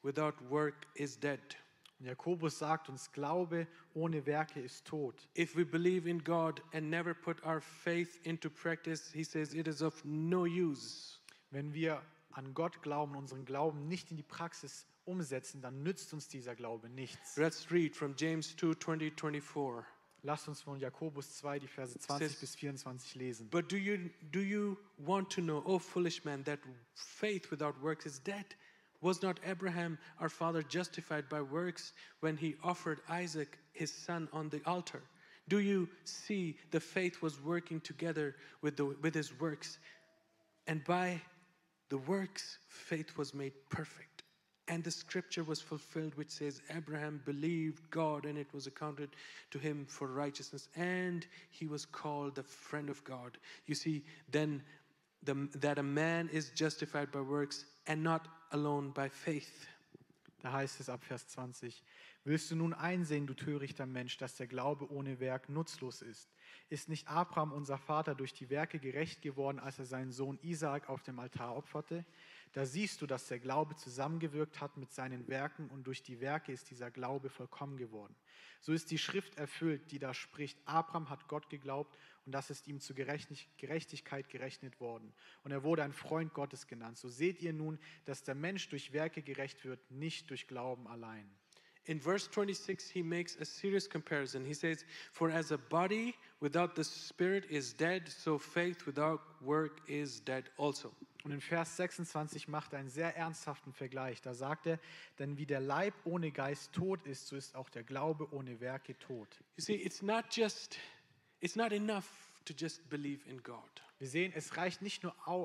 Speaker 1: without work is dead.
Speaker 2: Und Jakobus sagt uns, Glaube ohne Werke ist tot.
Speaker 1: If we believe in God and never put our faith into practice, he says it is of no use.
Speaker 2: Wenn wir an Gott glauben, unseren Glauben nicht in die Praxis umsetzen, dann nützt uns dieser Glaube nichts.
Speaker 1: Let's read from James 2:20, 24.
Speaker 2: Lasst uns von Jakobus 2 die Verse 20 bis 24 lesen.
Speaker 1: But do you want to know, O foolish man, that faith without works is dead? Was not Abraham, our father, justified by works when he offered Isaac, his son, on the altar? Do you see the faith was working together with his works? And by the works, faith was made perfect. And the scripture was fulfilled, which says, Abraham believed God, and it was accounted to him for righteousness, and he was called the friend of God. You see, then that a man is justified by works and not alone by faith.
Speaker 2: Da heißt es ab Vers 20, willst du nun einsehen, du törichter Mensch, dass der Glaube ohne Werk nutzlos ist? Ist nicht Abraham, unser Vater, durch die Werke gerecht geworden, als er seinen Sohn Isaak auf dem Altar opferte? Da siehst du, dass der Glaube zusammengewirkt hat mit seinen Werken und durch die Werke ist dieser Glaube vollkommen geworden. So ist die Schrift erfüllt, die da spricht, Abraham hat Gott geglaubt und das ist ihm zur Gerechtigkeit gerechnet worden. Und er wurde ein Freund Gottes genannt. So seht ihr nun, dass der Mensch durch Werke gerecht wird, nicht durch Glauben allein.
Speaker 1: In verse 26, he makes a serious comparison. He says, for as a body without the spirit is dead, so faith without work is dead also.
Speaker 2: Und in Vers 26 macht er einen sehr ernsthaften Vergleich. Da sagt er, denn wie der Leib ohne Geist tot ist, so ist auch der Glaube ohne Werke tot.
Speaker 1: You see, it's not enough to just believe in God.
Speaker 2: Wir sehen, es reicht nicht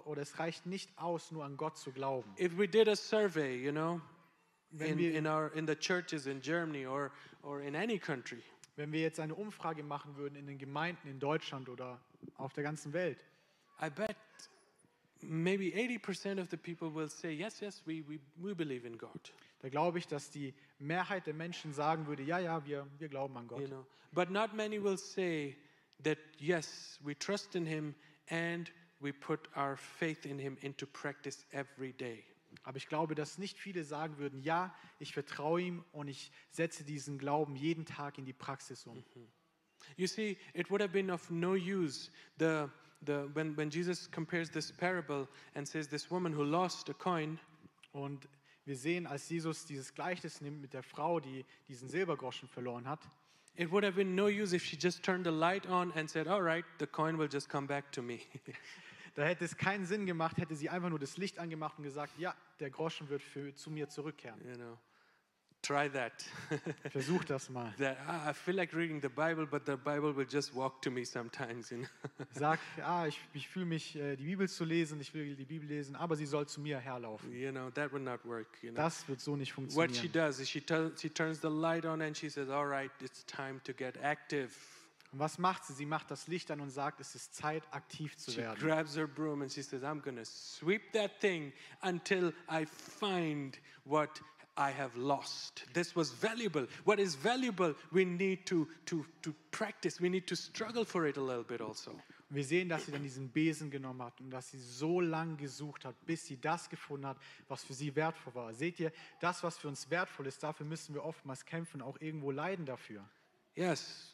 Speaker 2: aus, nur an Gott zu glauben.
Speaker 1: If we did a survey, you know,
Speaker 2: Wenn wir,
Speaker 1: in the churches in Germany or in any country,
Speaker 2: wenn wir jetzt eine Umfrage machen würden in den Gemeinden in Deutschland oder auf der ganzen Welt,
Speaker 1: I bet maybe 80% of the people will say, yes, we believe in God.
Speaker 2: da glaube ich, dass die Mehrheit der Menschen sagen würde, ja, wir glauben an Gott.
Speaker 1: You know, but not many will say that, yes, we trust in Him and we put our faith in Him into practice every day.
Speaker 2: Aber ich glaube, dass nicht viele sagen würden, ja, ich vertraue ihm und ich setze diesen Glauben jeden Tag in die Praxis um.
Speaker 1: You see, it would have been of no use when Jesus compares this parable and says this woman who lost a coin.
Speaker 2: Und wir sehen, als Jesus dieses Gleichnis nimmt mit der Frau, die diesen Silbergroschen verloren hat,
Speaker 1: It would have been no use if she just turned the light on and said, all right, the coin will just come back to me.
Speaker 2: da hätte es keinen Sinn gemacht, hätte sie einfach nur das Licht angemacht und gesagt, ja, der Groschen wird zu mir zurückkehren.
Speaker 1: You know, try that.
Speaker 2: Versuch das mal.
Speaker 1: I feel like reading the Bible, but the Bible will just walk to me sometimes. You know?
Speaker 2: Sag, ich fühle mich, die Bibel zu lesen, ich will die Bibel lesen, aber sie soll zu mir herlaufen.
Speaker 1: You know, that would not work. You know?
Speaker 2: Das wird so nicht
Speaker 1: What she
Speaker 2: funktionieren.
Speaker 1: does is she turns the light on and she says, all right, it's time to get active.
Speaker 2: Und was macht sie? Sie macht das Licht an und sagt, es ist Zeit, aktiv zu
Speaker 1: She
Speaker 2: werden.
Speaker 1: grabs her broom and she says, I'm going to sweep that thing until I find what I have lost. This was valuable. What is valuable, we need to practice. We need to struggle for it a little bit also.
Speaker 2: Und wir sehen, dass sie dann diesen Besen genommen hat und dass sie so lange gesucht hat, bis sie das gefunden hat, was für sie wertvoll war. Seht ihr, das, was für uns wertvoll ist, dafür müssen wir oftmals kämpfen, auch irgendwo leiden dafür.
Speaker 1: Yes.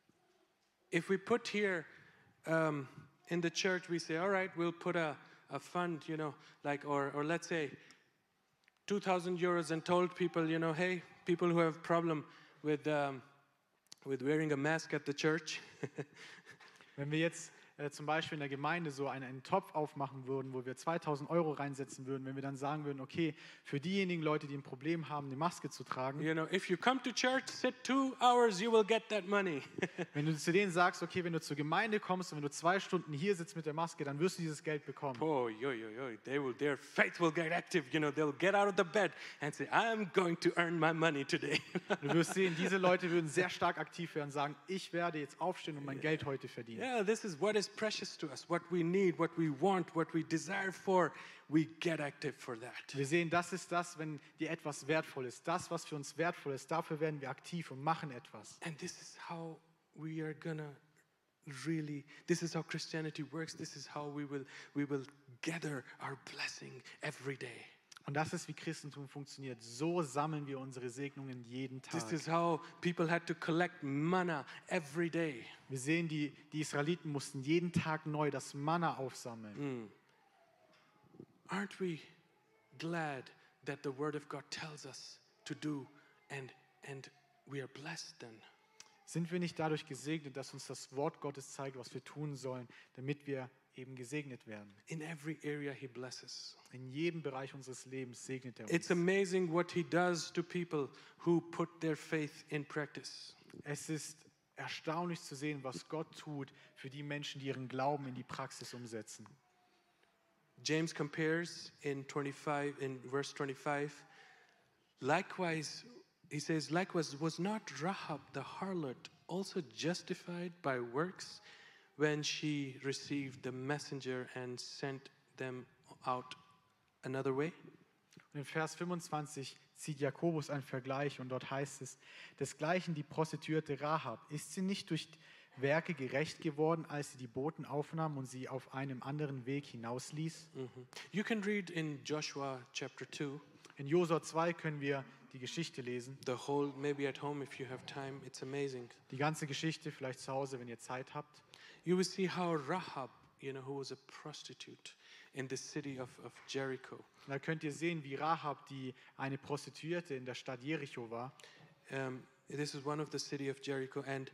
Speaker 1: If we put here in the church, we say, all right, we'll put a fund, you know, like, or let's say 2,000 euros and told people, you know, hey, people who have problem with wearing a mask at the church.
Speaker 2: Wenn wir jetzt zum Beispiel in der Gemeinde so einen Topf aufmachen würden, wo wir 2.000 Euro reinsetzen würden, wenn wir dann sagen würden, okay, für diejenigen Leute, die ein Problem haben, eine Maske zu tragen,
Speaker 1: You know, if you come to church, sit 2 hours, you will get that money.
Speaker 2: wenn du zu denen sagst, okay, wenn du zur Gemeinde kommst und wenn du 2 Stunden hier sitzt mit der Maske, dann wirst du dieses Geld bekommen.
Speaker 1: Oh, their faith will get active. You know, they'll get out of the bed and say, I'm going to earn my money today.
Speaker 2: Du wirst sehen, diese Leute würden sehr stark aktiv werden und sagen, ich werde jetzt aufstehen und mein Geld heute verdienen.
Speaker 1: Yeah, this is what is precious to us, what we need, what we want, what we desire for. We get active for that.
Speaker 2: Wir sehen, das ist das, wenn dir etwas wertvoll ist. Das, was für uns wertvoll ist, dafür werden wir aktiv und machen etwas.
Speaker 1: And this is how we are gonna this is how Christianity works. This is how we will gather our blessing every day.
Speaker 2: Und das ist, wie Christentum funktioniert. So sammeln wir unsere Segnungen jeden
Speaker 1: This
Speaker 2: Tag.
Speaker 1: is how people had to collect manna every day.
Speaker 2: Wir sehen, die Israeliten mussten jeden Tag neu das Manna aufsammeln.
Speaker 1: Aren't we glad that the Word of God tells us to do and we are blessed then?
Speaker 2: Sind wir nicht dadurch gesegnet, dass uns das Wort Gottes zeigt, was wir tun sollen, damit wir eben gesegnet werden?
Speaker 1: In every area He blesses.
Speaker 2: In jedem Bereich unseres Lebens segnet er
Speaker 1: It's
Speaker 2: uns.
Speaker 1: amazing what He does to people who put their faith in practice.
Speaker 2: Es ist erstaunlich zu sehen, was Gott tut für die Menschen, die ihren Glauben in die Praxis umsetzen.
Speaker 1: James compares in verse 25, likewise, he says, likewise was not Rahab the harlot also justified by works when she received the messenger and sent them out another way?
Speaker 2: Und in Vers 25 zieht Jakobus einen Vergleich und dort heißt es, desgleichen die Prostituierte Rahab, ist sie nicht durch Werke gerecht geworden, als sie die Boten aufnahm und sie auf einem anderen Weg hinausließ?
Speaker 1: You can read in Joshua chapter 2,
Speaker 2: In Josua 2 können wir die Geschichte lesen.
Speaker 1: the whole, maybe at home if you have time, it's amazing.
Speaker 2: Die ganze Geschichte, vielleicht zu Hause, wenn ihr Zeit habt.
Speaker 1: You will see how Rahab, who was a prostitute in the city of Jericho,
Speaker 2: Und da könnt ihr sehen, wie Rahab, die eine Prostituierte in der Stadt Jericho war,
Speaker 1: this is one of the city of Jericho, and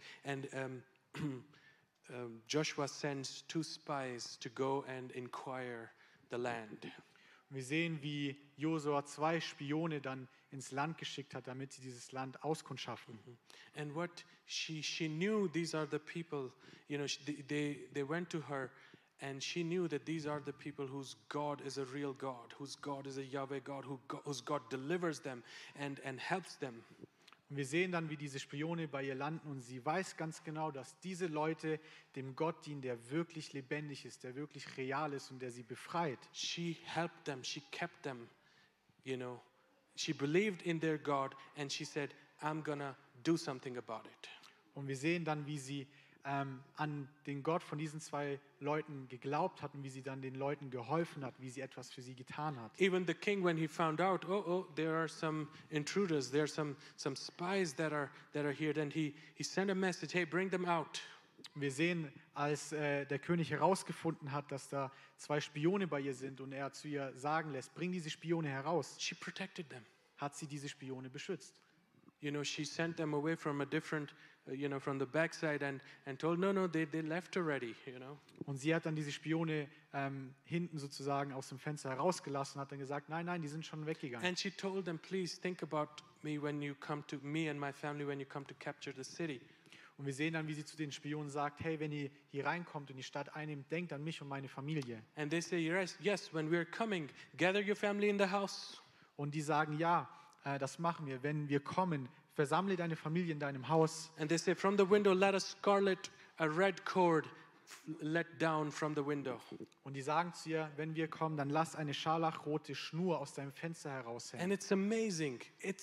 Speaker 1: Joshua sends 2 spies to go and inquire the land.
Speaker 2: Und wir sehen, wie Josua 2 Spione dann ins Land geschickt hat, damit sie dieses Land auskundschaften.
Speaker 1: And what she knew, these are the people, they went to her, and she knew that these are the people whose God is a real God, whose God is a Yahweh God, whose God delivers them and helps them.
Speaker 2: Und wir sehen dann, wie diese Spione bei ihr landen und sie weiß ganz genau, dass diese Leute dem Gott dienen, der wirklich lebendig ist, der wirklich real ist und der sie befreit.
Speaker 1: She helped them, she kept them, She believed in their God and she said, I'm gonna do something about it.
Speaker 2: Und wir sehen dann, wie sie an den Gott von diesen 2 Leuten geglaubt hat und wie sie dann den Leuten geholfen hat, wie sie etwas für sie getan hat.
Speaker 1: Even the king, when he found out, there are some intruders, there are some spies that are here, then he sent a message, hey, bring them out.
Speaker 2: Wir sehen, als der König herausgefunden hat, dass da 2 Spione bei ihr sind und er zu ihr sagen lässt, bring diese Spione heraus,
Speaker 1: She protected them.
Speaker 2: hat sie diese Spione beschützt.
Speaker 1: She sent them away from a different, from the backside and told, no, they left already,
Speaker 2: Und sie hat dann diese Spione hinten sozusagen aus dem Fenster herausgelassen und hat dann gesagt, nein, die sind schon weggegangen.
Speaker 1: And she told them, please think about me when you come to me and my family when you come to capture the city.
Speaker 2: Und wir sehen dann, wie sie zu den Spionen sagt, hey, wenn ihr hier reinkommt und die Stadt einnehmt, denkt an mich und meine Familie.
Speaker 1: And they say, yes, when we're coming, gather your family in the house.
Speaker 2: Und die sagen, ja, das machen wir. Wenn wir kommen, versammle deine Familie in deinem Haus.
Speaker 1: And they say, from the window, let a red cord let down from the window.
Speaker 2: Und die sagen zu ihr, wenn wir kommen, dann lass eine scharlachrote Schnur aus deinem Fenster heraushängen.
Speaker 1: And it's amazing,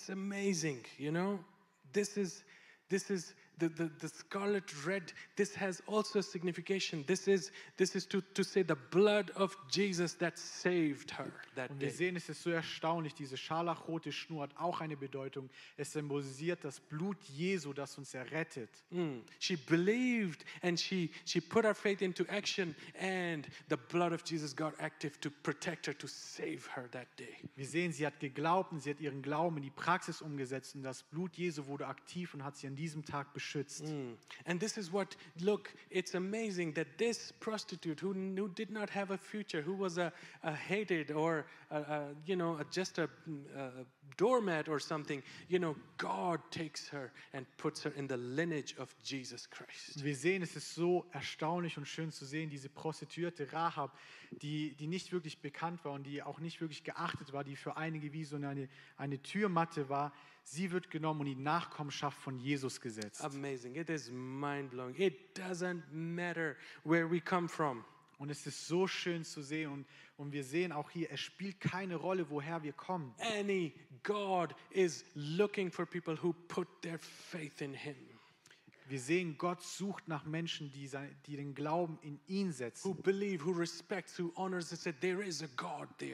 Speaker 1: This is the scarlet red. This has also a signification. This is to say the blood of Jesus that saved her that
Speaker 2: Und wir
Speaker 1: day.
Speaker 2: sehen, es ist so erstaunlich, diese scharlachrote Schnur hat auch eine Bedeutung. Es symbolisiert das Blut Jesu, das uns errettet.
Speaker 1: She believed and she put her faith into action, and the blood of Jesus got active to protect her, to save her that day.
Speaker 2: Wir sehen, sie hat geglaubt und sie hat ihren Glauben in die Praxis umgesetzt und das Blut Jesu wurde aktiv und hat sie an diesem Tag beschützt.
Speaker 1: And this is what, look, it's amazing that this prostitute who did not have a future, who was a hated or just a doormat or something, God takes her and puts her in the lineage of Jesus Christ.
Speaker 2: Wir sehen, es ist so erstaunlich und schön zu sehen, diese Prostituierte Rahab, die nicht wirklich bekannt war und die auch nicht wirklich geachtet war, die für einige wie so eine Türmatte war. Sie wird genommen und in die Nachkommenschaft von Jesus gesetzt.
Speaker 1: Amazing. It is mind-blowing. It doesn't matter where we come from.
Speaker 2: Und es ist so schön zu sehen und wir sehen auch hier, es spielt keine Rolle, woher wir kommen.
Speaker 1: Any God is looking for people who put their faith in Him.
Speaker 2: Wir sehen, Gott sucht nach Menschen, die den Glauben in ihn
Speaker 1: Who
Speaker 2: setzen.
Speaker 1: believe, who respects, who honors and said there is a God there.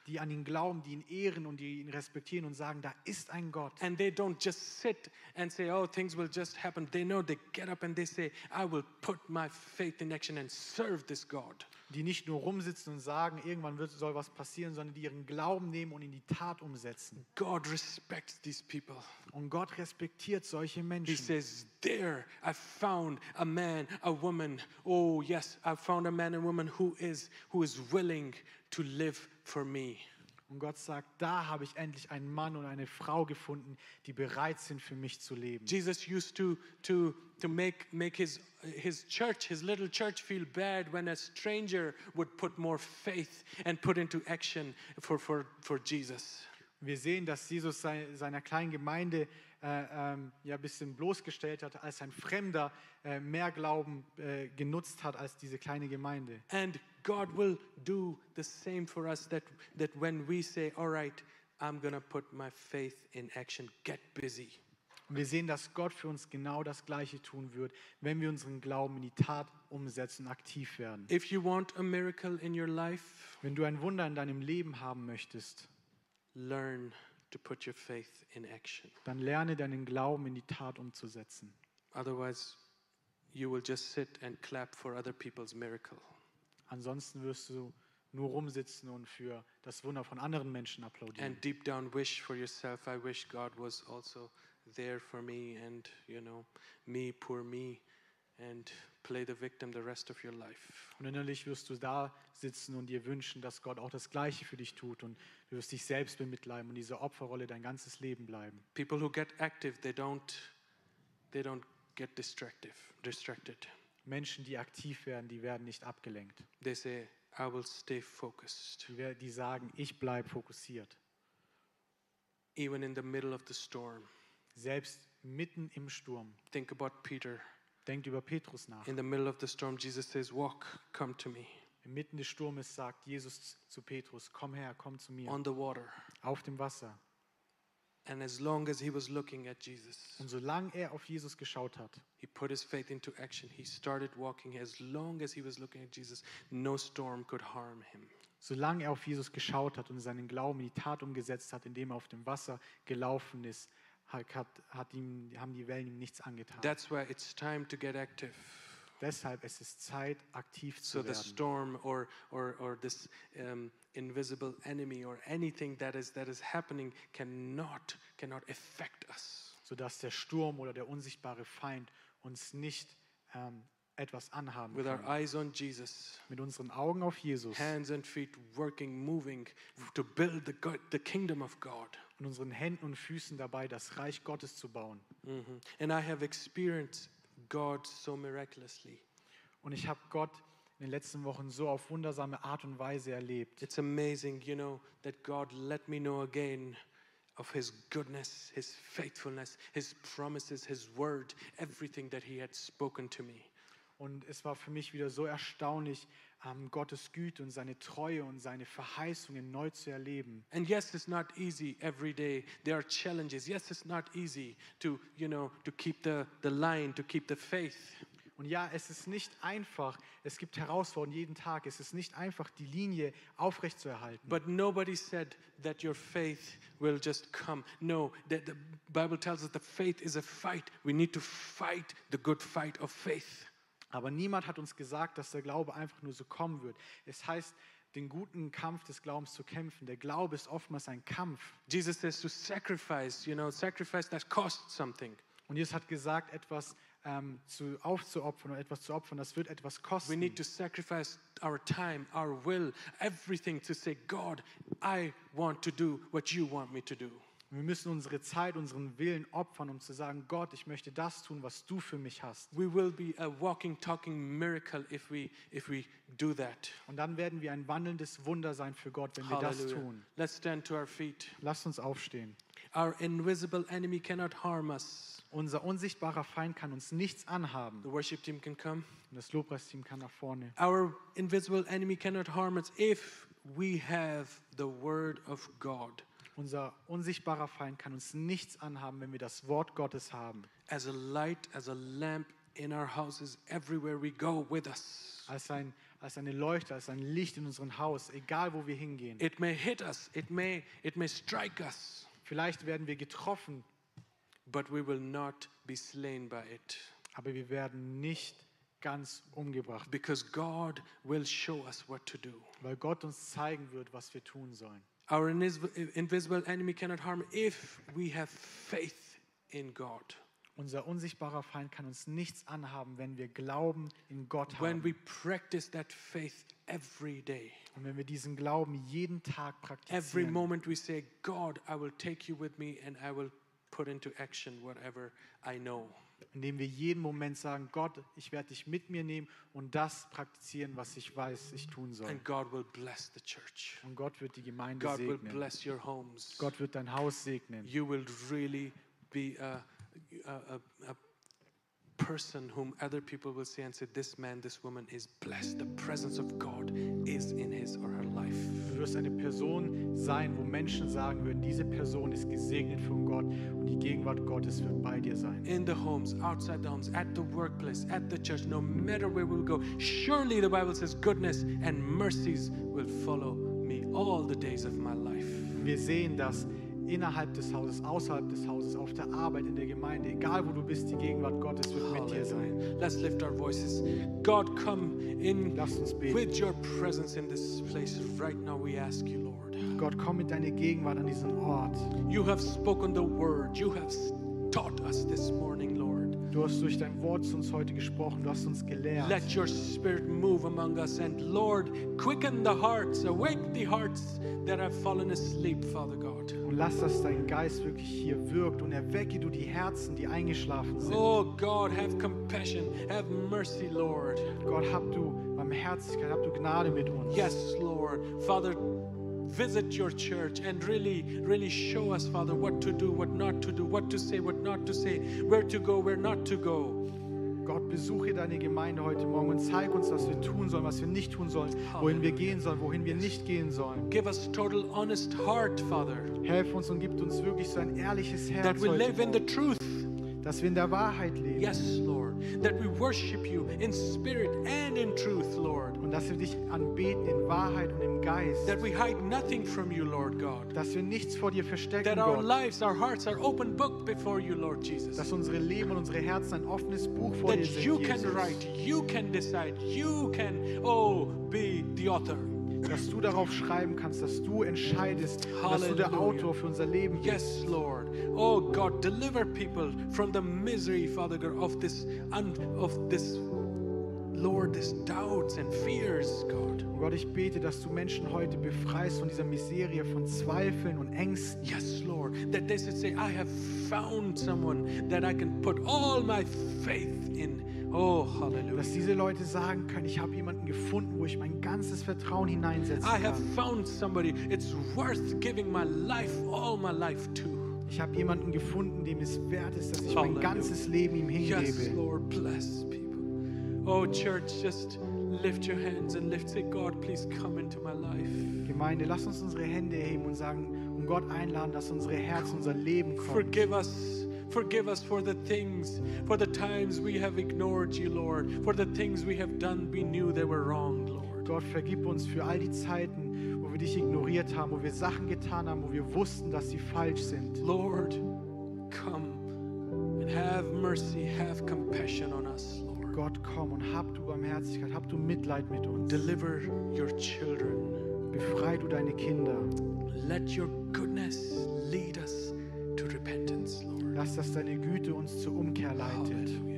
Speaker 2: die an ihn glauben, die ihn ehren und die ihn respektieren und sagen, da ist ein Gott.
Speaker 1: And they don't just sit and say, oh, things will just happen. They know, they get up and they say, I will put my faith in action and serve this God.
Speaker 2: Die nicht nur rumsitzen und sagen, irgendwann soll was passieren, sondern die ihren Glauben nehmen und in die Tat umsetzen.
Speaker 1: God respects these people.
Speaker 2: Und Gott respektiert solche
Speaker 1: He
Speaker 2: Menschen.
Speaker 1: says, there I found a man, a woman. Oh yes, I found a man and woman who is willing to live for me.
Speaker 2: Und Gott sagt, da habe ich endlich einen Mann und eine Frau gefunden, die bereit sind, für mich zu leben.
Speaker 1: Jesus used to make his church, his little church, feel bad when a stranger would put more faith and put into action for Jesus.
Speaker 2: Wir sehen, dass Jesus seiner kleinen Gemeinde ein bisschen bloßgestellt hat, als ein Fremder mehr Glauben genutzt hat als diese kleine Gemeinde.
Speaker 1: And God will do the same for us, that when we say, all right, I'm going to put my faith in action, get busy.
Speaker 2: Und wir sehen, dass Gott für uns genau das Gleiche tun wird, wenn wir unseren Glauben in die Tat umsetzen und aktiv werden.
Speaker 1: If you want a miracle in your life,
Speaker 2: Wenn du ein Wunder in deinem Leben haben möchtest,
Speaker 1: learn to put your faith in action.
Speaker 2: dann lerne deinen Glauben in die Tat umzusetzen.
Speaker 1: Otherwise, you will just sit and clap for other people's miracle.
Speaker 2: Ansonsten wirst du nur rumsitzen und für das Wunder von anderen Menschen applaudieren.
Speaker 1: And deep down wish for yourself, I wish God was also there for me and, me, poor me, and play the victim the rest of your life.
Speaker 2: Und innerlich wirst du da sitzen und dir wünschen, dass Gott auch das Gleiche für dich tut und du wirst dich selbst bemitleiden und diese Opferrolle dein ganzes Leben bleiben.
Speaker 1: People who get active, they don't get distracted.
Speaker 2: Menschen, die aktiv werden, die werden nicht abgelenkt.
Speaker 1: They say, I will stay focused.
Speaker 2: Die sagen, ich bleibe fokussiert.
Speaker 1: Even in the middle of the storm.
Speaker 2: Selbst mitten im Sturm.
Speaker 1: Think about Peter.
Speaker 2: Denkt über Petrus nach.
Speaker 1: In the middle of the storm, Jesus says, walk, come to me.
Speaker 2: Inmitten des Sturmes sagt Jesus zu Petrus, komm her, komm zu mir.
Speaker 1: On the water.
Speaker 2: Auf dem Wasser.
Speaker 1: And as long as he was looking at Jesus,
Speaker 2: Und solange er auf Jesus geschaut hat,
Speaker 1: he put his faith into action. He started walking. As long as he was looking at Jesus, no storm could harm him.
Speaker 2: solange er auf Jesus geschaut hat und seinen Glauben in die Tat umgesetzt hat, indem er auf dem Wasser gelaufen ist, haben die Wellen ihm nichts angetan.
Speaker 1: That's why it's time to get active.
Speaker 2: Deshalb ist es Zeit, aktiv
Speaker 1: So
Speaker 2: zu
Speaker 1: the
Speaker 2: werden.
Speaker 1: storm or this invisible enemy or anything that is happening cannot affect us.
Speaker 2: Sodass der Sturm oder der unsichtbare Feind uns nicht etwas anhaben
Speaker 1: With our
Speaker 2: kann.
Speaker 1: eyes on Jesus,
Speaker 2: Mit unseren Augen auf Jesus
Speaker 1: hands and feet working, moving to build the kingdom of God.
Speaker 2: und unseren Händen und Füßen dabei, das Reich Gottes zu bauen.
Speaker 1: And I have experienced God so miraculously.
Speaker 2: Und ich habe Gott in den letzten Wochen so auf wundersame Art und Weise erlebt.
Speaker 1: It's amazing, that God let me know again of His goodness, His faithfulness, His promises, His word, everything that He had spoken to me.
Speaker 2: Und es war für mich wieder so erstaunlich, Gottes Güte und seine Treue und seine Verheißungen neu zu erleben.
Speaker 1: And yes, it's not easy every day. There are challenges. Yes, it's not easy to keep the line, to keep the faith.
Speaker 2: Und ja, es ist nicht einfach. Es gibt Herausforderungen jeden Tag. Es ist nicht einfach, die Linie aufrechtzuerhalten.
Speaker 1: But nobody said that your faith will just come. No, the Bible tells us the faith is a fight. We need to fight the good fight of faith.
Speaker 2: Aber niemand hat uns gesagt, dass der Glaube einfach nur so kommen wird. Es heißt, den guten Kampf des Glaubens zu kämpfen. Der Glaube ist oftmals ein Kampf.
Speaker 1: Jesus says to sacrifice, sacrifice that costs something.
Speaker 2: Und Jesus hat gesagt, etwas aufzuopfern oder etwas zu opfern, das wird etwas
Speaker 1: We need
Speaker 2: kosten.
Speaker 1: to sacrifice our time, our will, everything to say, God, I want to do what you want me to do.
Speaker 2: Wir müssen unsere Zeit, unseren Willen opfern, um zu sagen, Gott, ich möchte das tun, was du für mich hast.
Speaker 1: We will be a walking, talking miracle if we do that.
Speaker 2: Und dann werden wir ein wandelndes Wunder sein für Gott, wenn wir das
Speaker 1: Hallelujah.
Speaker 2: tun.
Speaker 1: Let's stand to our feet.
Speaker 2: Lasst uns aufstehen.
Speaker 1: Our invisible enemy cannot harm us.
Speaker 2: Unser unsichtbarer Feind kann uns nichts anhaben.
Speaker 1: The worship team can come.
Speaker 2: Und das Lobpreisteam kann nach vorne.
Speaker 1: Our invisible enemy cannot harm us if we have the word of God.
Speaker 2: Unser unsichtbarer Feind kann uns nichts anhaben, wenn wir das Wort Gottes haben.
Speaker 1: As a light, as a lamp in our houses, everywhere we go with us.
Speaker 2: Als ein als eine Leuchte, als ein Licht in unserem Haus, egal wo wir hingehen.
Speaker 1: It may hit us, it may strike us,
Speaker 2: Vielleicht werden wir getroffen,
Speaker 1: but we will not be slain by it.
Speaker 2: aber wir werden nicht ganz umgebracht,
Speaker 1: Because God will show us what to do.
Speaker 2: weil Gott uns zeigen wird, was wir tun sollen.
Speaker 1: Our invisible enemy cannot harm if we have faith in God.
Speaker 2: Unser unsichtbarer Feind kann uns nichts anhaben, wenn wir Glauben in Gott
Speaker 1: When
Speaker 2: haben.
Speaker 1: we practice that faith every day,
Speaker 2: Und wenn wir diesen Glauben jeden Tag
Speaker 1: every
Speaker 2: praktizieren,
Speaker 1: moment we say, God, I will take you with me and I will put into action whatever I know.
Speaker 2: indem wir jeden Moment sagen, Gott, ich werde dich mit mir nehmen und das praktizieren, was ich weiß, ich tun soll.
Speaker 1: And God will bless the church.
Speaker 2: Und Gott wird die Gemeinde
Speaker 1: God will
Speaker 2: segnen.
Speaker 1: bless your homes.
Speaker 2: Gott wird dein Haus segnen.
Speaker 1: You will really be a person whom other people will see and say, this man, this woman is blessed. The presence of God is in his or her life.
Speaker 2: Du wirst eine Person sein, wo Menschen sagen würden, diese Person ist gesegnet von Gott und die Gegenwart Gottes wird bei dir sein.
Speaker 1: In the homes, outside the homes, at the workplace, at the church, no matter where we'll go, surely the Bible says goodness and mercies will follow me all the days of my life.
Speaker 2: Wir sehen das innerhalb des Hauses, außerhalb des Hauses, auf der Arbeit, in der Gemeinde, egal wo du bist, die Gegenwart Gottes wird mit dir sein.
Speaker 1: Hallelujah. Let's lift our voices. God, come in
Speaker 2: Lasst uns beten.
Speaker 1: with your presence in this place. Right now we ask you, Lord.
Speaker 2: Gott, komm mit deiner Gegenwart an diesen Ort.
Speaker 1: You have spoken the word. You have taught us this morning, Lord.
Speaker 2: Du hast durch dein Wort zu uns heute gesprochen, du hast uns gelehrt.
Speaker 1: Let your spirit move among us and Lord, quicken the hearts, awake the hearts that have fallen asleep, Father God.
Speaker 2: Und lass, dass dein Geist wirklich hier wirkt und erwecke du die Herzen, die eingeschlafen sind.
Speaker 1: Oh God, have compassion, have mercy, Lord.
Speaker 2: Gott, hab du Barmherzigkeit, hab du Gnade mit uns.
Speaker 1: Yes, Lord. Father, visit your church and really show us, Father, what to do, what not to do, what to say, what not to say, where to go, where not to go.
Speaker 2: Gott, besuche deine Gemeinde heute Morgen und zeig uns, was wir tun sollen, was wir nicht tun sollen, wohin wir gehen sollen, wohin wir nicht gehen sollen.
Speaker 1: Give us total honest heart, Father,
Speaker 2: Helf uns und gib uns wirklich so ein ehrliches
Speaker 1: that
Speaker 2: Herz
Speaker 1: we
Speaker 2: heute
Speaker 1: live in the
Speaker 2: Morgen,
Speaker 1: truth.
Speaker 2: dass wir in der Wahrheit leben
Speaker 1: Yes, Lord, that we worship you in spirit and in truth, Lord.
Speaker 2: und dass wir dich anbeten in Wahrheit und im Geist,
Speaker 1: That we hide nothing from you, Lord God.
Speaker 2: dass wir nichts vor dir verstecken,
Speaker 1: That our
Speaker 2: Gott,
Speaker 1: lives, our hearts are open book before you, Lord Jesus.
Speaker 2: dass unsere Leben und unsere Herzen ein offenes Buch vor dir
Speaker 1: That
Speaker 2: sind,
Speaker 1: you can
Speaker 2: Jesus.
Speaker 1: write, you can decide, you can, be the author.
Speaker 2: Dass du darauf schreiben kannst, dass du entscheidest, und dass du der
Speaker 1: Halleluja.
Speaker 2: Autor für unser Leben bist.
Speaker 1: Yes, Lord. Oh God, deliver people from the misery, Father God, of this, Lord, this doubts and fears, God.
Speaker 2: Und Gott, ich bete, dass du Menschen heute befreist von dieser Miserie, von Zweifeln und Ängsten.
Speaker 1: Yes, Lord, that they should say, I have found someone that I can put all my faith in. Oh, hallelujah.
Speaker 2: Dass diese Leute sagen können, ich habe jemanden gefunden, wo ich mein ganzes Vertrauen hineinsetzen
Speaker 1: I have
Speaker 2: kann.
Speaker 1: found somebody it's worth giving my life, all my life to.
Speaker 2: Ich habe jemanden gefunden, dem es wert ist, dass ich mein
Speaker 1: Halleluja.
Speaker 2: ganzes Leben ihm
Speaker 1: Yes,
Speaker 2: hingebe.
Speaker 1: Lord, bless people. Oh, church, just lift your hands and say, God, please come into my life.
Speaker 2: Gemeinde, lass uns unsere Hände erheben und sagen, und Gott einladen, dass unsere Herzen, unser Leben kommt.
Speaker 1: Forgive us for the things, for the times we have ignored you, Lord, for the things we have done we knew they were wrong, Lord.
Speaker 2: Gott, vergib uns für all die Zeiten, wo wir dich ignoriert haben, wo wir Sachen getan haben, wo wir wussten, dass sie falsch sind.
Speaker 1: Lord, come and have mercy, have compassion on us, Lord.
Speaker 2: Gott, komm und hab du Barmherzigkeit, hab du Mitleid mit uns.
Speaker 1: Deliver your children.
Speaker 2: Befrei du deine Kinder.
Speaker 1: Let your goodness lead us to repentance, Lord.
Speaker 2: Lass, dass deine Güte uns zur Umkehr leitet.
Speaker 1: Hallelujah.